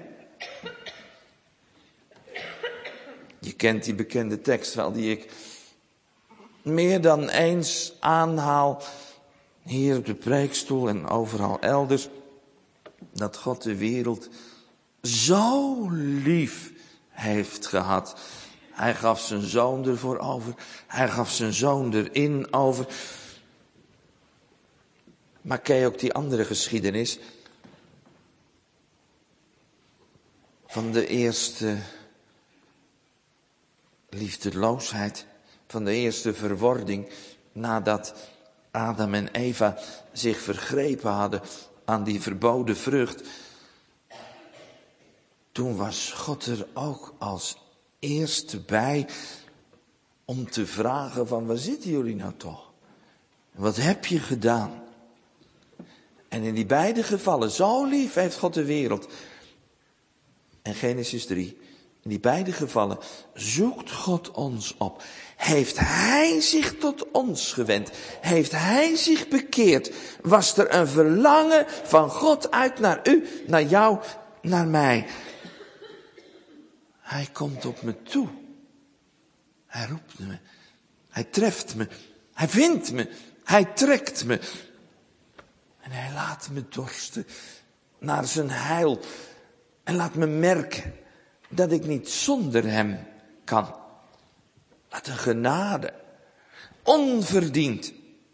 Je kent die bekende tekst wel die ik meer dan eens aanhaal. Hier op de preekstoel en overal elders. Dat God de wereld zo lief heeft gehad. Hij gaf zijn zoon ervoor over. Hij gaf zijn zoon erin over. Maar ken je ook die andere geschiedenis? van de eerste liefdeloosheid, van de eerste verwording, nadat Adam en Eva zich vergrepen hadden aan die verboden vrucht. Toen was God er ook als eerste bij om te vragen van waar zitten jullie nou toch? Wat heb je gedaan? En in die beide gevallen, zo lief heeft God de wereld. En Genesis 3, in die beide gevallen zoekt God ons op. Heeft Hij zich tot ons gewend? Heeft Hij zich bekeerd? Was er een verlangen van God uit naar u, naar jou, naar mij? Hij komt op me toe. Hij roept me. Hij treft me. Hij vindt me. Hij trekt me. En hij laat me dorsten naar zijn heil. En laat me merken dat ik niet zonder hem kan. Wat een genade. Onverdiend.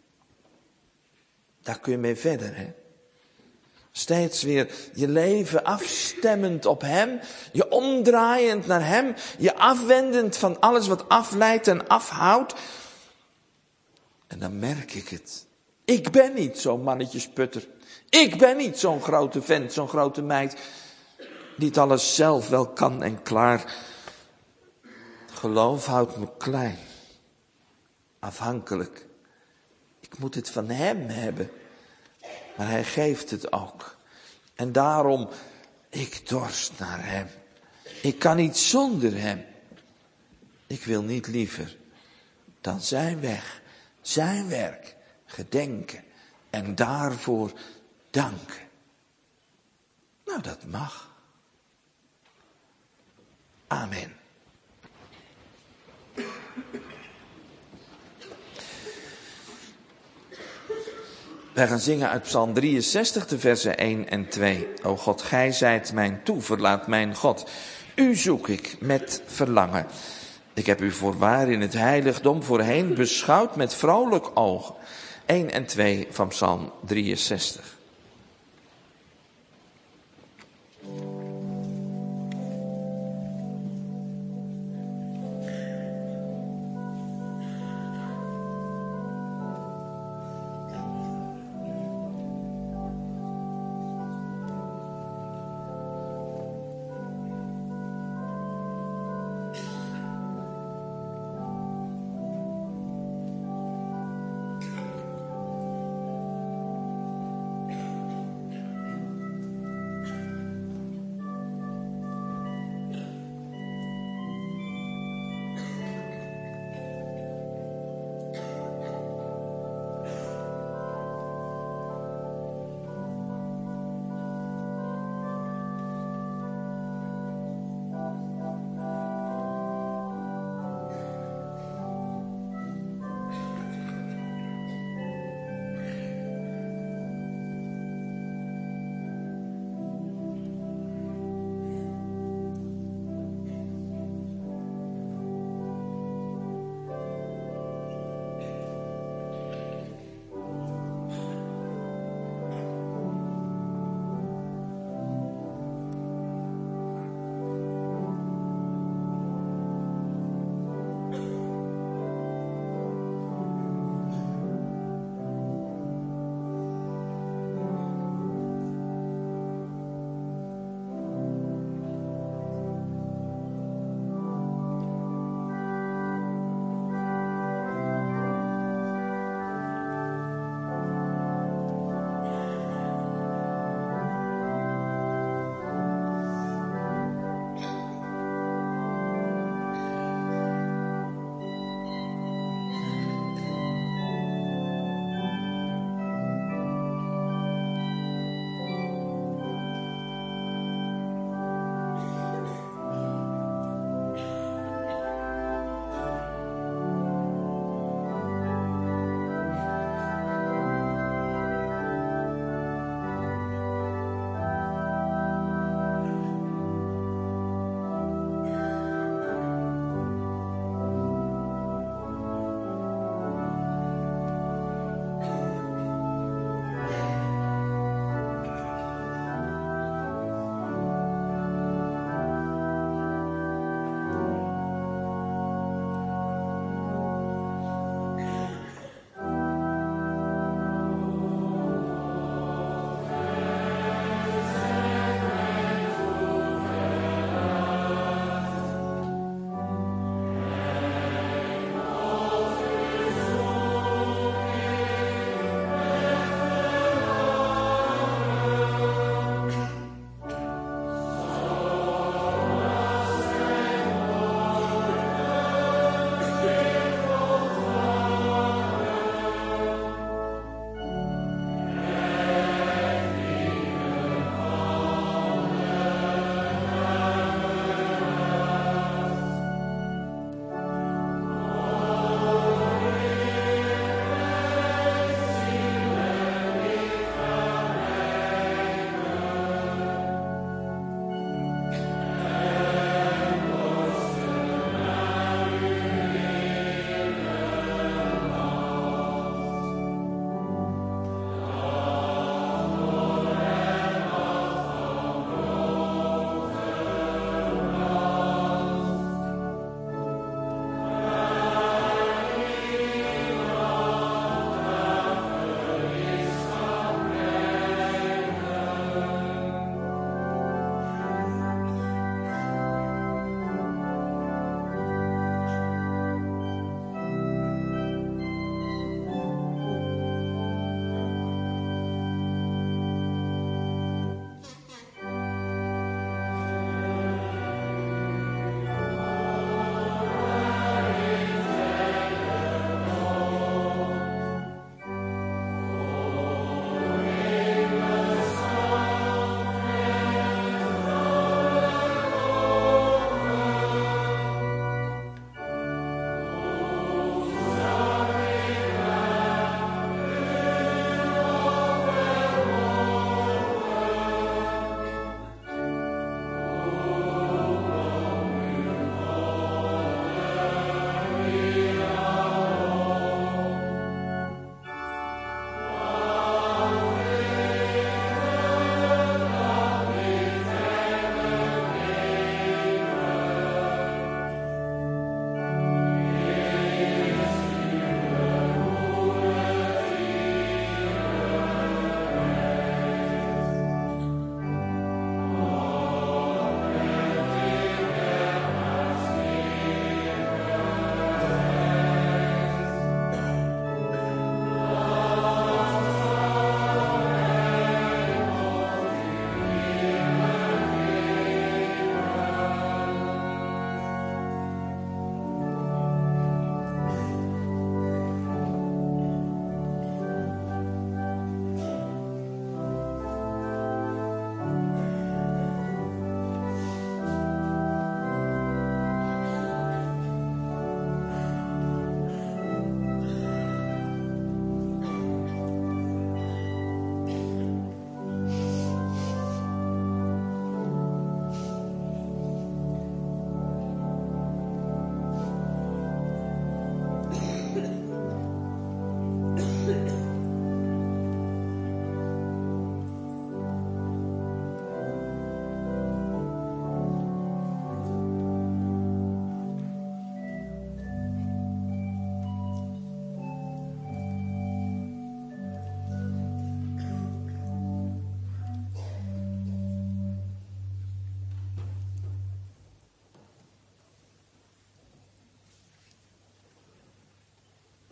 Daar kun je mee verder, hè. Steeds weer je leven afstemmend op hem. Je omdraaiend naar hem. Je afwendend van alles wat afleidt en afhoudt. En dan merk ik het. Ik ben niet zo'n mannetjesputter. Ik ben niet zo'n grote vent, zo'n grote meid. Die het alles zelf wel kan en klaar. Geloof houdt me klein. Afhankelijk. Ik moet het van hem hebben. Maar hij geeft het ook. En daarom, ik dorst naar hem. Ik kan niet zonder hem. Ik wil niet liever dan zijn weg, zijn werk gedenken en daarvoor danken. Nou, dat mag. Amen. Wij gaan zingen uit Psalm 63, de versen 1 en 2. O God, gij zijt mijn toeverlaat, mijn God. U zoek ik met verlangen. Ik heb u voorwaar in het heiligdom voorheen beschouwd met vrolijk oog. 1 en 2 van Psalm 63.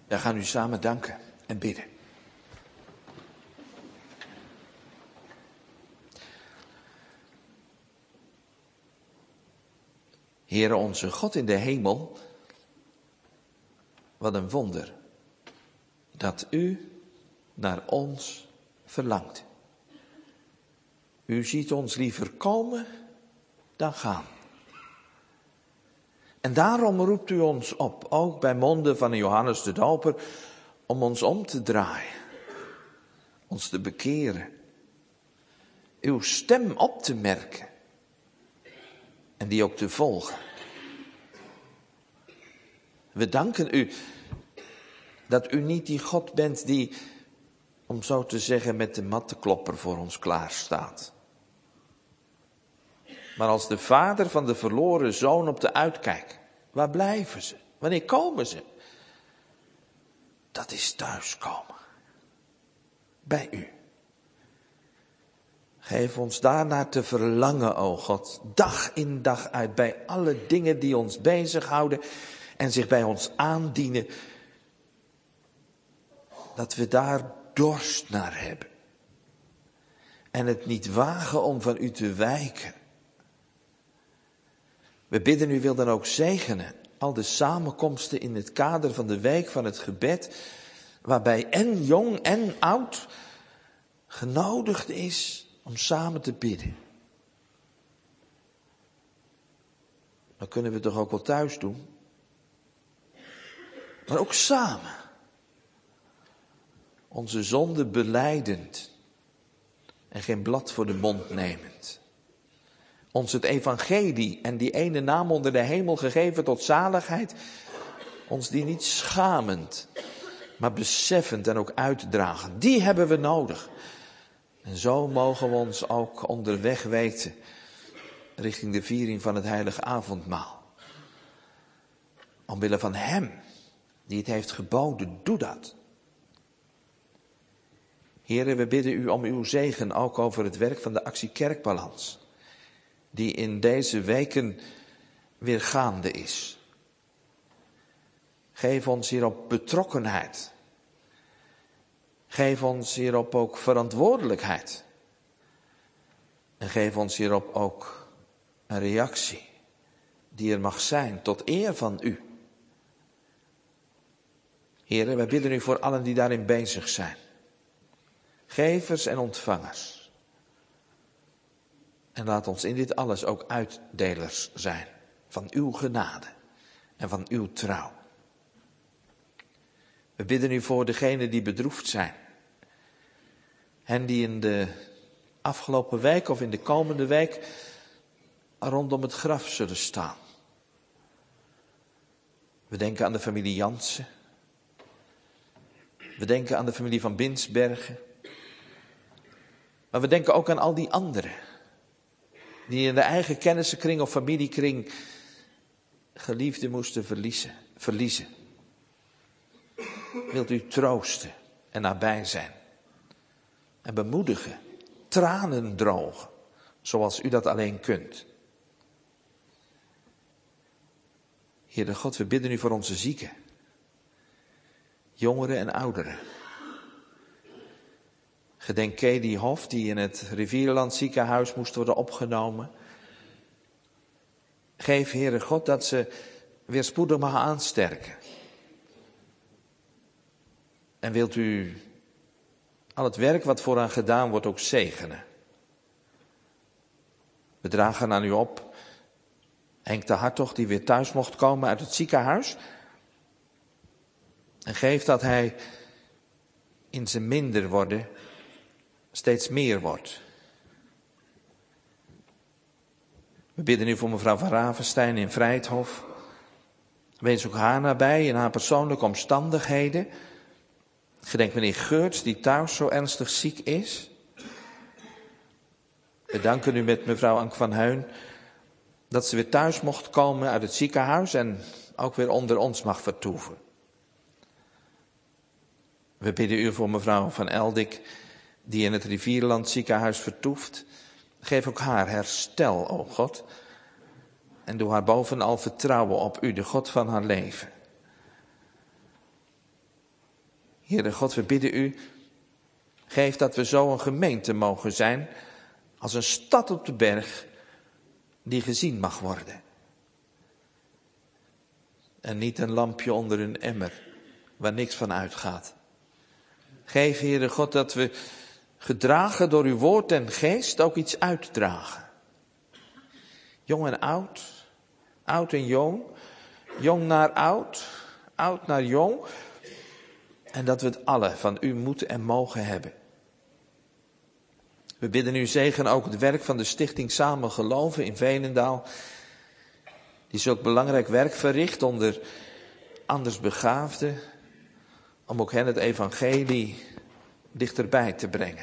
Wij gaan u samen danken en bidden. Heere onze God in de hemel, wat een wonder dat u naar ons verlangt. U ziet ons liever komen dan gaan. En daarom roept u ons op, ook bij monden van Johannes de Doper, om ons om te draaien, ons te bekeren, uw stem op te merken en die ook te volgen. We danken u dat u niet die God bent die, om zo te zeggen, met de mattenklopper voor ons klaar staat. Maar als de vader van de verloren zoon op de uitkijk. Waar blijven ze? Wanneer komen ze? Dat is thuiskomen. Bij u. Geef ons daarnaar te verlangen, o God, dag in dag uit, bij alle dingen die ons bezighouden en zich bij ons aandienen, dat we daar dorst naar hebben. En het niet wagen om van u te wijken. We bidden u wil dan ook zegenen al de samenkomsten in het kader van de week van het gebed, waarbij en jong en oud genodigd is om samen te bidden. Dat kunnen we toch ook wel thuis doen? Maar ook samen. Onze zonde belijdend en geen blad voor de mond nemend. Ons het evangelie en die ene naam onder de hemel gegeven tot zaligheid, ons die niet schamend, maar beseffend en ook uitdragen. Die hebben we nodig. En zo mogen we ons ook onderweg weten richting de viering van het heilige avondmaal. Omwille van hem die het heeft geboden, doe dat. Heren, we bidden u om uw zegen ook over het werk van de actie Kerkbalans, die in deze weken weer gaande is. Geef ons hierop betrokkenheid. Geef ons hierop ook verantwoordelijkheid. En geef ons hierop ook een reactie die er mag zijn tot eer van u. Heren, wij bidden u voor allen die daarin bezig zijn. Gevers en ontvangers. En laat ons in dit alles ook uitdelers zijn van uw genade en van uw trouw. We bidden u voor degenen die bedroefd zijn. Hen die in de afgelopen week of in de komende week rondom het graf zullen staan. We denken aan de familie Jansen. We denken aan de familie van Binsbergen. Maar we denken ook aan al die anderen die in de eigen kennissenkring of familiekring geliefden moesten verliezen. Wilt u troosten en nabij zijn en bemoedigen, tranen drogen, zoals u dat alleen kunt. Heere God, we bidden u voor onze zieken, jongeren en ouderen. Gedenk Kedi Hof, die in het Rivierenland ziekenhuis moest worden opgenomen. Geef, Heere God, dat ze weer spoedig mag aansterken. En wilt u al het werk wat vooraan gedaan wordt ook zegenen. We dragen aan u op Henk de Hartog, die weer thuis mocht komen uit het ziekenhuis. En geef dat hij in zijn minder worden steeds meer wordt. We bidden u voor mevrouw van Ravenstein in Vrijthof. Wees ook haar nabij in haar persoonlijke omstandigheden. Gedenk meneer Geurts, die thuis zo ernstig ziek is. We danken u met mevrouw Ank van Heun dat ze weer thuis mocht komen uit het ziekenhuis en ook weer onder ons mag vertoeven. We bidden u voor mevrouw van Eldik, die in het Rivierenland ziekenhuis vertoeft. Geef ook haar herstel, o God. En doe haar bovenal vertrouwen op u, de God van haar leven. Heere God, we bidden u, geef dat we zo een gemeente mogen zijn, als een stad op de berg, die gezien mag worden. En niet een lampje onder een emmer, waar niks van uitgaat. Geef, Heere God, dat we gedragen door uw woord en geest ook iets uitdragen. Jong en oud, oud en jong, jong naar oud, oud naar jong. En dat we het alle van u moeten en mogen hebben. We bidden u zegen ook het werk van de Stichting Samen Geloven in Veenendaal. Die zulk belangrijk werk verricht onder anders begaafden. Om ook hen het evangelie dichterbij te brengen.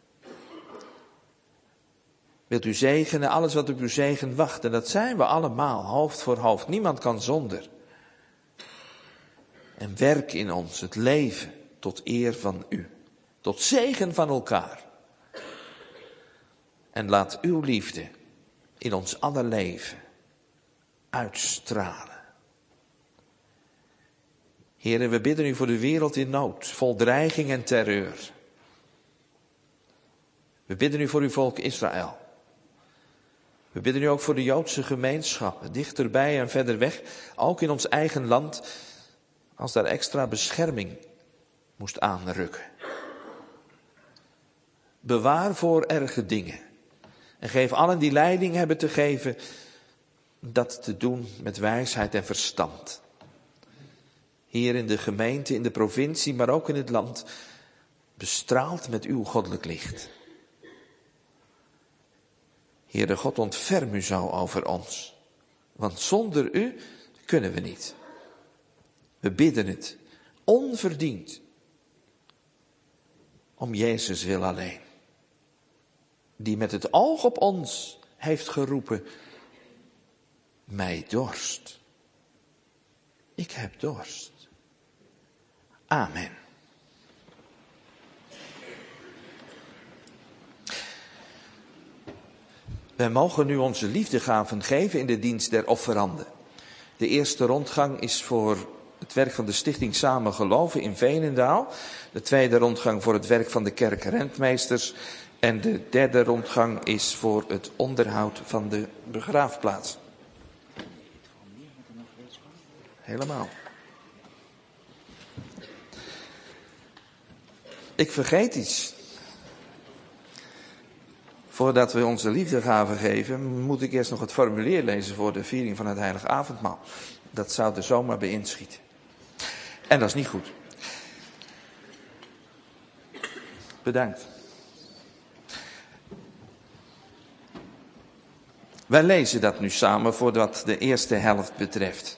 Wilt u zegenen, alles wat op uw zegen wacht. En dat zijn we allemaal, hoofd voor hoofd. Niemand kan zonder. En werk in ons het leven tot eer van u. Tot zegen van elkaar. En laat uw liefde in ons aller leven uitstralen. Heere, we bidden u voor de wereld in nood, vol dreiging en terreur. We bidden u voor uw volk Israël. We bidden u ook voor de Joodse gemeenschappen, dichterbij en verder weg, ook in ons eigen land, als daar extra bescherming moest aanrukken. Bewaar voor erge dingen en geef allen die leiding hebben te geven, dat te doen met wijsheid en verstand. Hier in de gemeente, in de provincie, maar ook in het land, bestraald met uw goddelijk licht. Heere God, ontferm u zo over ons, want zonder u kunnen we niet. We bidden het, onverdiend, om Jezus wil alleen. Die met het oog op ons heeft geroepen, mij dorst. Ik heb dorst. Amen. Wij mogen nu onze liefdegaven geven in de dienst der offeranden. De eerste rondgang is voor het werk van de Stichting Samen Geloven in Veenendaal. De tweede rondgang voor het werk van de kerk Rentmeesters. En de derde rondgang is voor het onderhoud van de begraafplaats. Helemaal. Ik vergeet iets. Voordat we onze liefdegave geven, moet ik eerst nog het formulier lezen voor de viering van het Heilige Avondmaal. Dat zou er zomaar bij inschieten. En dat is niet goed. Bedankt. Wij lezen dat nu samen voor wat de eerste helft betreft.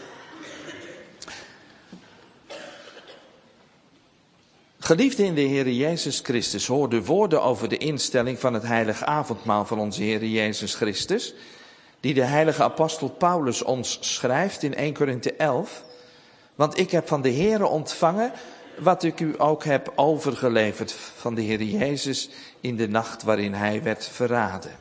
Geliefden in de Heere Jezus Christus, hoor de woorden over de instelling van het heilige avondmaal van onze Heere Jezus Christus, die de heilige apostel Paulus ons schrijft in 1 Korinthe 11. Want ik heb van de Heere ontvangen wat ik u ook heb overgeleverd van de Heere Jezus in de nacht waarin hij werd verraden.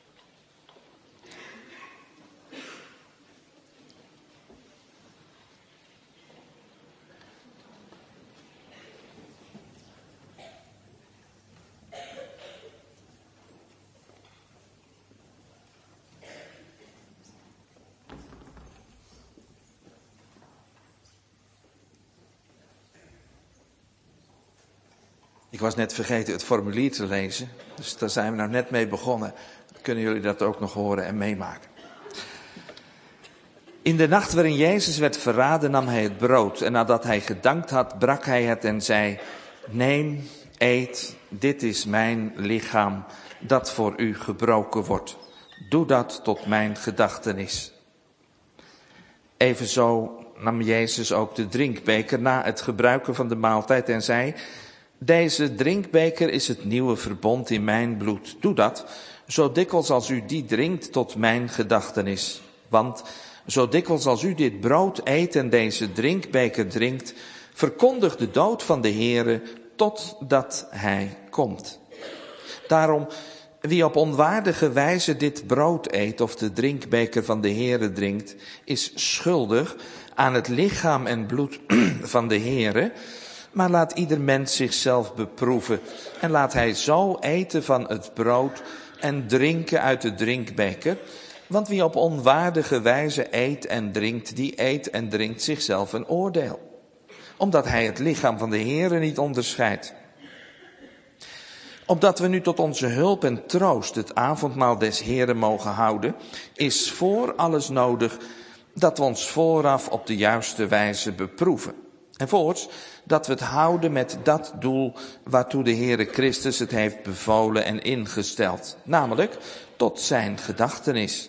Ik was net vergeten het formulier te lezen, dus daar zijn we nou net mee begonnen. Dan kunnen jullie dat ook nog horen en meemaken. In de nacht waarin Jezus werd verraden nam hij het brood en nadat hij gedankt had, brak hij het en zei, neem, eet, dit is mijn lichaam dat voor u gebroken wordt. Doe dat tot mijn gedachtenis. Evenzo nam Jezus ook de drinkbeker na het gebruiken van de maaltijd en zei, deze drinkbeker is het nieuwe verbond in mijn bloed. Doe dat, zo dikwijls als u die drinkt tot mijn gedachtenis. Want zo dikwijls als u dit brood eet en deze drinkbeker drinkt, verkondigt de dood van de Heere totdat hij komt. Daarom, wie op onwaardige wijze dit brood eet of de drinkbeker van de Heere drinkt, is schuldig aan het lichaam en bloed van de Heere. Maar laat ieder mens zichzelf beproeven en laat hij zo eten van het brood en drinken uit de drinkbeker. Want wie op onwaardige wijze eet en drinkt, die eet en drinkt zichzelf een oordeel. Omdat hij het lichaam van de Heere niet onderscheidt. Opdat we nu tot onze hulp en troost het avondmaal des Heeren mogen houden, is voor alles nodig dat we ons vooraf op de juiste wijze beproeven. En voorts dat we het houden met dat doel waartoe de Heere Christus het heeft bevolen en ingesteld. Namelijk tot zijn gedachtenis.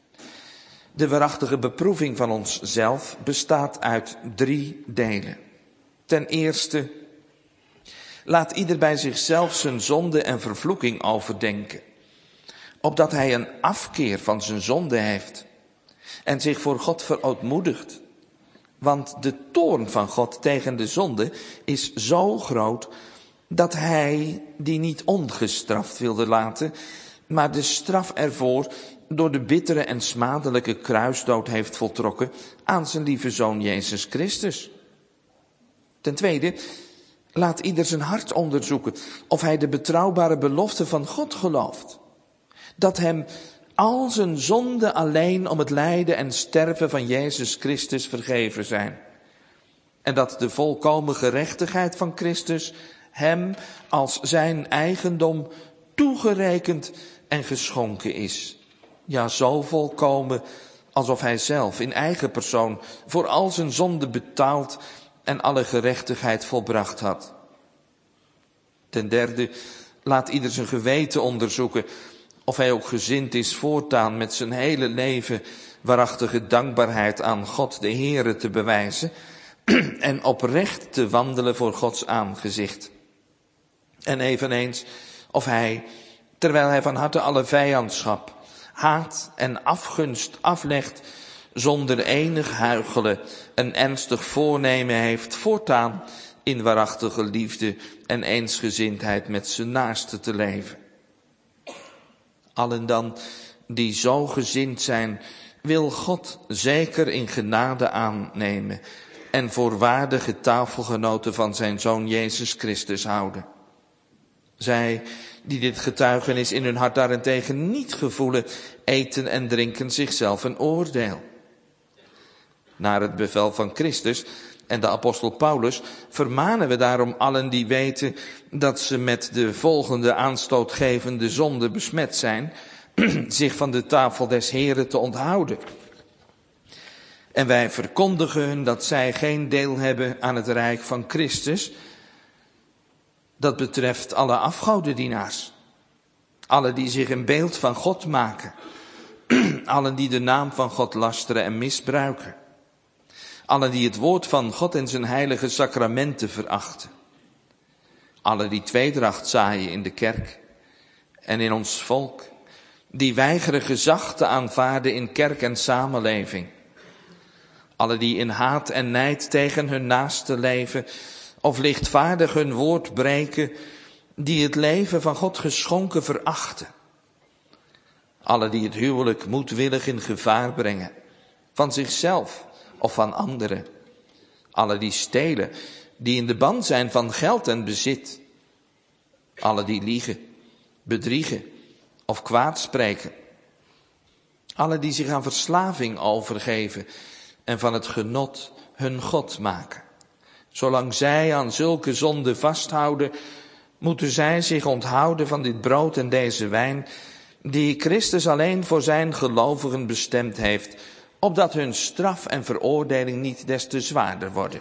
De waarachtige beproeving van onszelf bestaat uit 3 delen. Ten eerste, laat ieder bij zichzelf zijn zonde en vervloeking overdenken. Opdat hij een afkeer van zijn zonde heeft en zich voor God verootmoedigt. Want de toorn van God tegen de zonde is zo groot dat hij die niet ongestraft wilde laten, maar de straf ervoor door de bittere en smadelijke kruisdood heeft voltrokken aan zijn lieve Zoon Jezus Christus. Ten tweede, laat ieder zijn hart onderzoeken of hij de betrouwbare belofte van God gelooft. Dat hem al zijn zonden alleen om het lijden en sterven van Jezus Christus vergeven zijn. En dat de volkomen gerechtigheid van Christus hem als zijn eigendom toegerekend en geschonken is. Ja, zo volkomen alsof hij zelf in eigen persoon voor al zijn zonden betaald en alle gerechtigheid volbracht had. Ten derde, laat ieder zijn geweten onderzoeken of hij ook gezind is voortaan met zijn hele leven waarachtige dankbaarheid aan God de Heere te bewijzen en oprecht te wandelen voor Gods aangezicht. En eveneens of hij, terwijl hij van harte alle vijandschap, haat en afgunst aflegt, zonder enig huichelen een ernstig voornemen heeft voortaan in waarachtige liefde en eensgezindheid met zijn naaste te leven. Allen dan die zo gezind zijn, wil God zeker in genade aannemen en voor waardige tafelgenoten van zijn Zoon Jezus Christus houden. Zij die dit getuigenis in hun hart daarentegen niet gevoelen, eten en drinken zichzelf een oordeel. Naar het bevel van Christus en de apostel Paulus vermanen we daarom allen die weten dat ze met de volgende aanstootgevende zonde besmet zijn, zich van de tafel des Heren te onthouden. En wij verkondigen hun dat zij geen deel hebben aan het rijk van Christus. Dat betreft alle afgodendienaars, alle die zich een beeld van God maken, allen die de naam van God lasteren en misbruiken, allen die het woord van God en zijn heilige sacramenten verachten, allen die tweedracht zaaien in de kerk en in ons volk, die weigeren gezag te aanvaarden in kerk en samenleving, allen die in haat en nijd tegen hun naaste leven of lichtvaardig hun woord breken, die het leven van God geschonken verachten. Alle die het huwelijk moedwillig in gevaar brengen, van zichzelf of van anderen. Alle die stelen, die in de ban zijn van geld en bezit. Alle die liegen, bedriegen of kwaad spreken. Alle die zich aan verslaving overgeven en van het genot hun God maken. Zolang zij aan zulke zonden vasthouden, moeten zij zich onthouden van dit brood en deze wijn, die Christus alleen voor zijn gelovigen bestemd heeft, opdat hun straf en veroordeling niet des te zwaarder worden.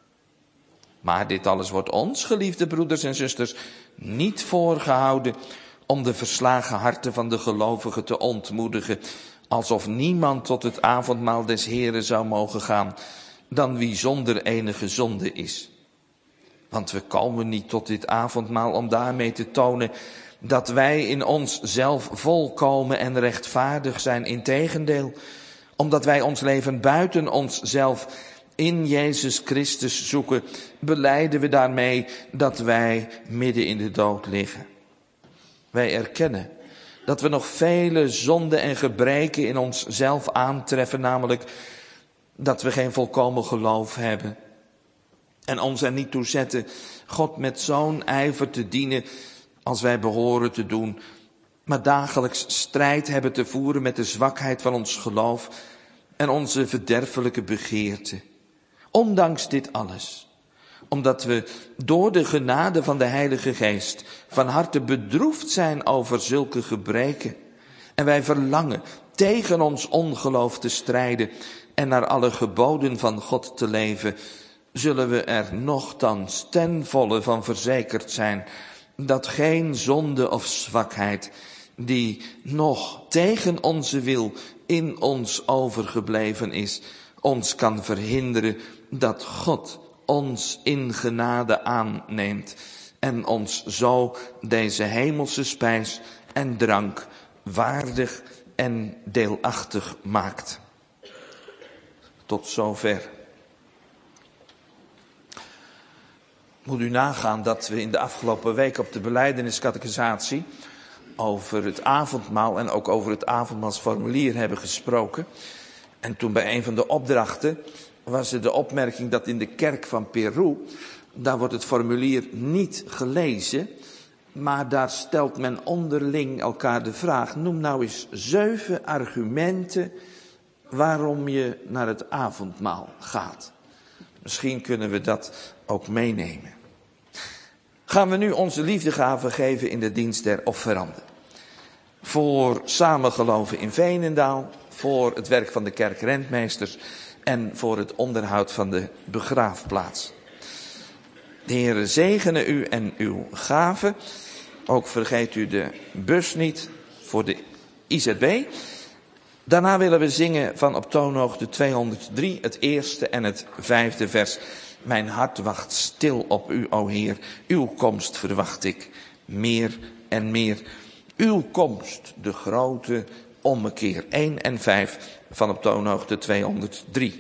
Maar dit alles wordt ons, geliefde broeders en zusters, niet voorgehouden om de verslagen harten van de gelovigen te ontmoedigen, alsof niemand tot het avondmaal des Heren zou mogen gaan, dan wie zonder enige zonde is. Want we komen niet tot dit avondmaal om daarmee te tonen dat wij in ons zelf volkomen en rechtvaardig zijn. Integendeel, omdat wij ons leven buiten onszelf in Jezus Christus zoeken, belijden we daarmee dat wij midden in de dood liggen. Wij erkennen dat we nog vele zonden en gebreken in onszelf aantreffen, namelijk dat we geen volkomen geloof hebben. En ons er niet toe zetten God met zo'n ijver te dienen als wij behoren te doen, maar dagelijks strijd hebben te voeren met de zwakheid van ons geloof en onze verderfelijke begeerten. Ondanks dit alles, omdat we door de genade van de Heilige Geest van harte bedroefd zijn over zulke gebreken. En wij verlangen tegen ons ongeloof te strijden en naar alle geboden van God te leven, zullen we er nochtans ten volle van verzekerd zijn dat geen zonde of zwakheid die nog tegen onze wil in ons overgebleven is, ons kan verhinderen dat God ons in genade aanneemt en ons zo deze hemelse spijs en drank waardig en deelachtig maakt. Tot zover. Moet u nagaan dat we in de afgelopen week op de belijdeniscatechisatie over het avondmaal en ook over het avondmaalsformulier hebben gesproken. En toen bij een van de opdrachten was er de opmerking dat in de kerk van Peru, daar wordt het formulier niet gelezen, maar daar stelt men onderling elkaar de vraag: noem nou eens 7 argumenten waarom je naar het avondmaal gaat. Misschien kunnen we dat ook meenemen. Gaan we nu onze liefdegave geven in de dienst der offeranden. Voor samengeloven in Veenendaal, voor het werk van de kerkrentmeesters en voor het onderhoud van de begraafplaats. De Heere zegene u en uw gave. Ook vergeet u de bus niet voor de IZB. Daarna willen we zingen van op toonhoogte 203, het eerste en het 5e vers. Mijn hart wacht stil op u, o Heer. Uw komst verwacht ik meer en meer. Uw komst, de grote ommekeer. 1 en 5 van op toonhoogte 203.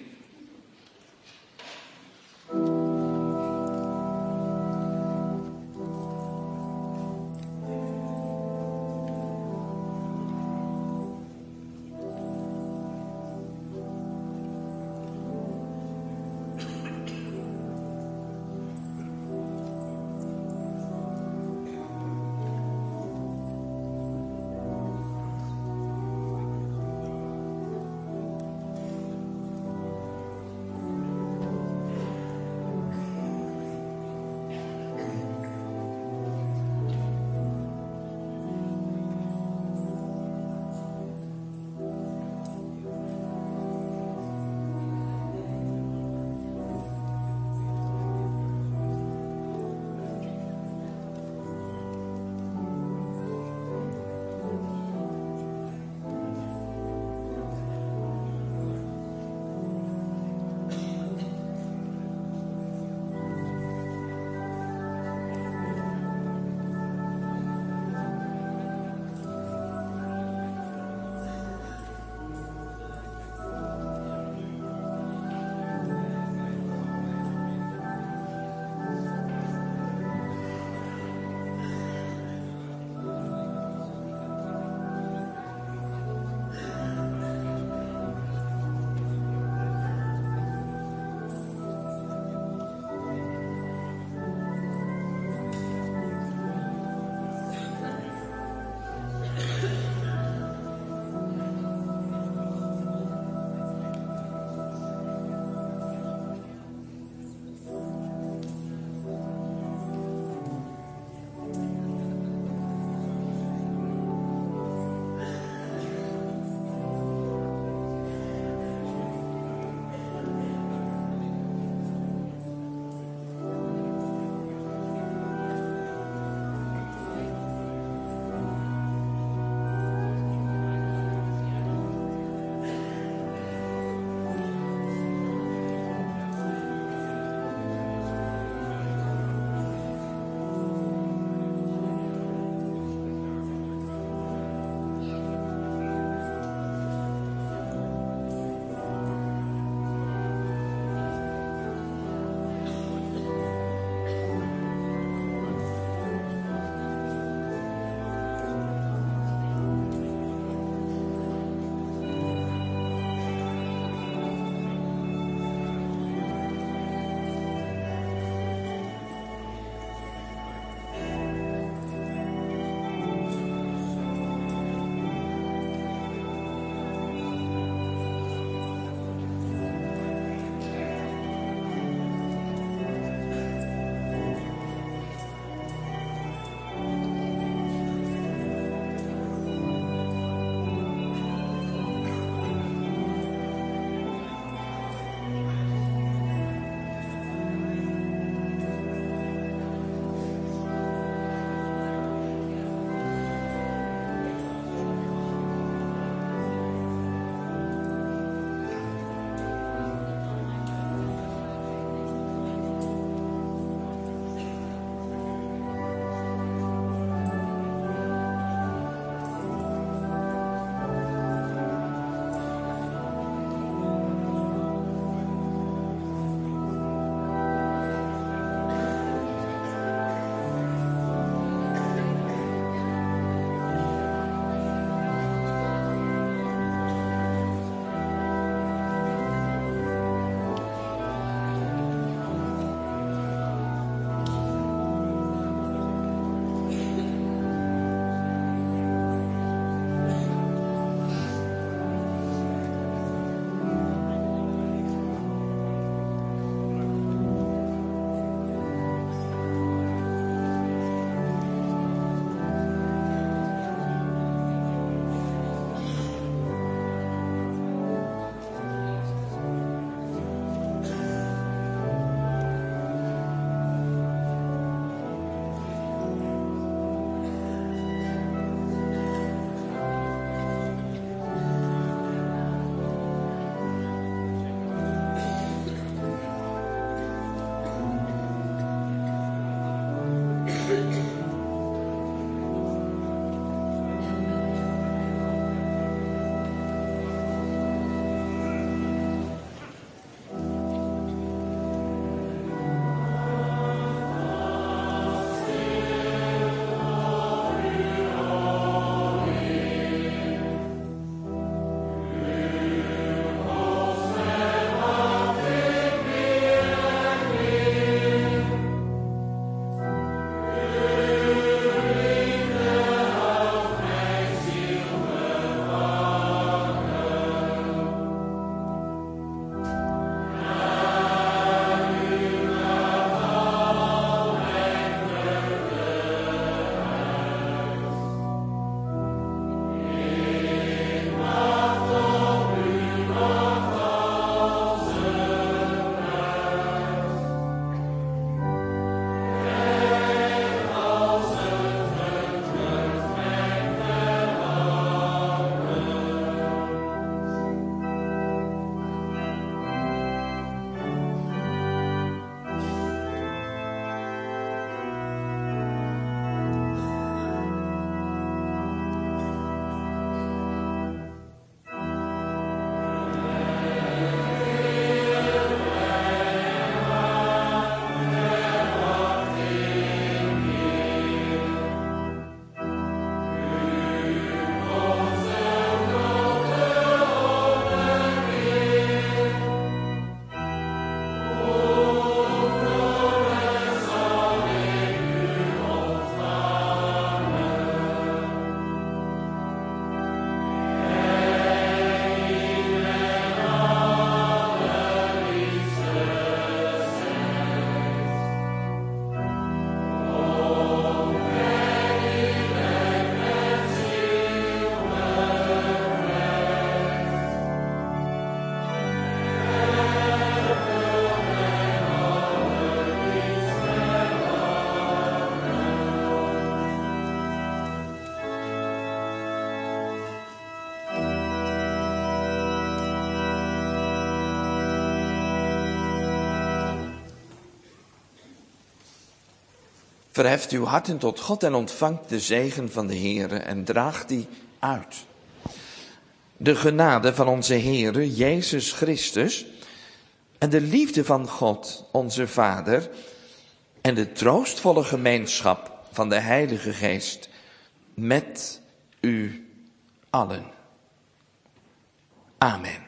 Verheft uw harten tot God en ontvangt de zegen van de Heere en draagt die uit. De genade van onze Heere Jezus Christus en de liefde van God, onze Vader, en de troostvolle gemeenschap van de Heilige Geest met u allen. Amen.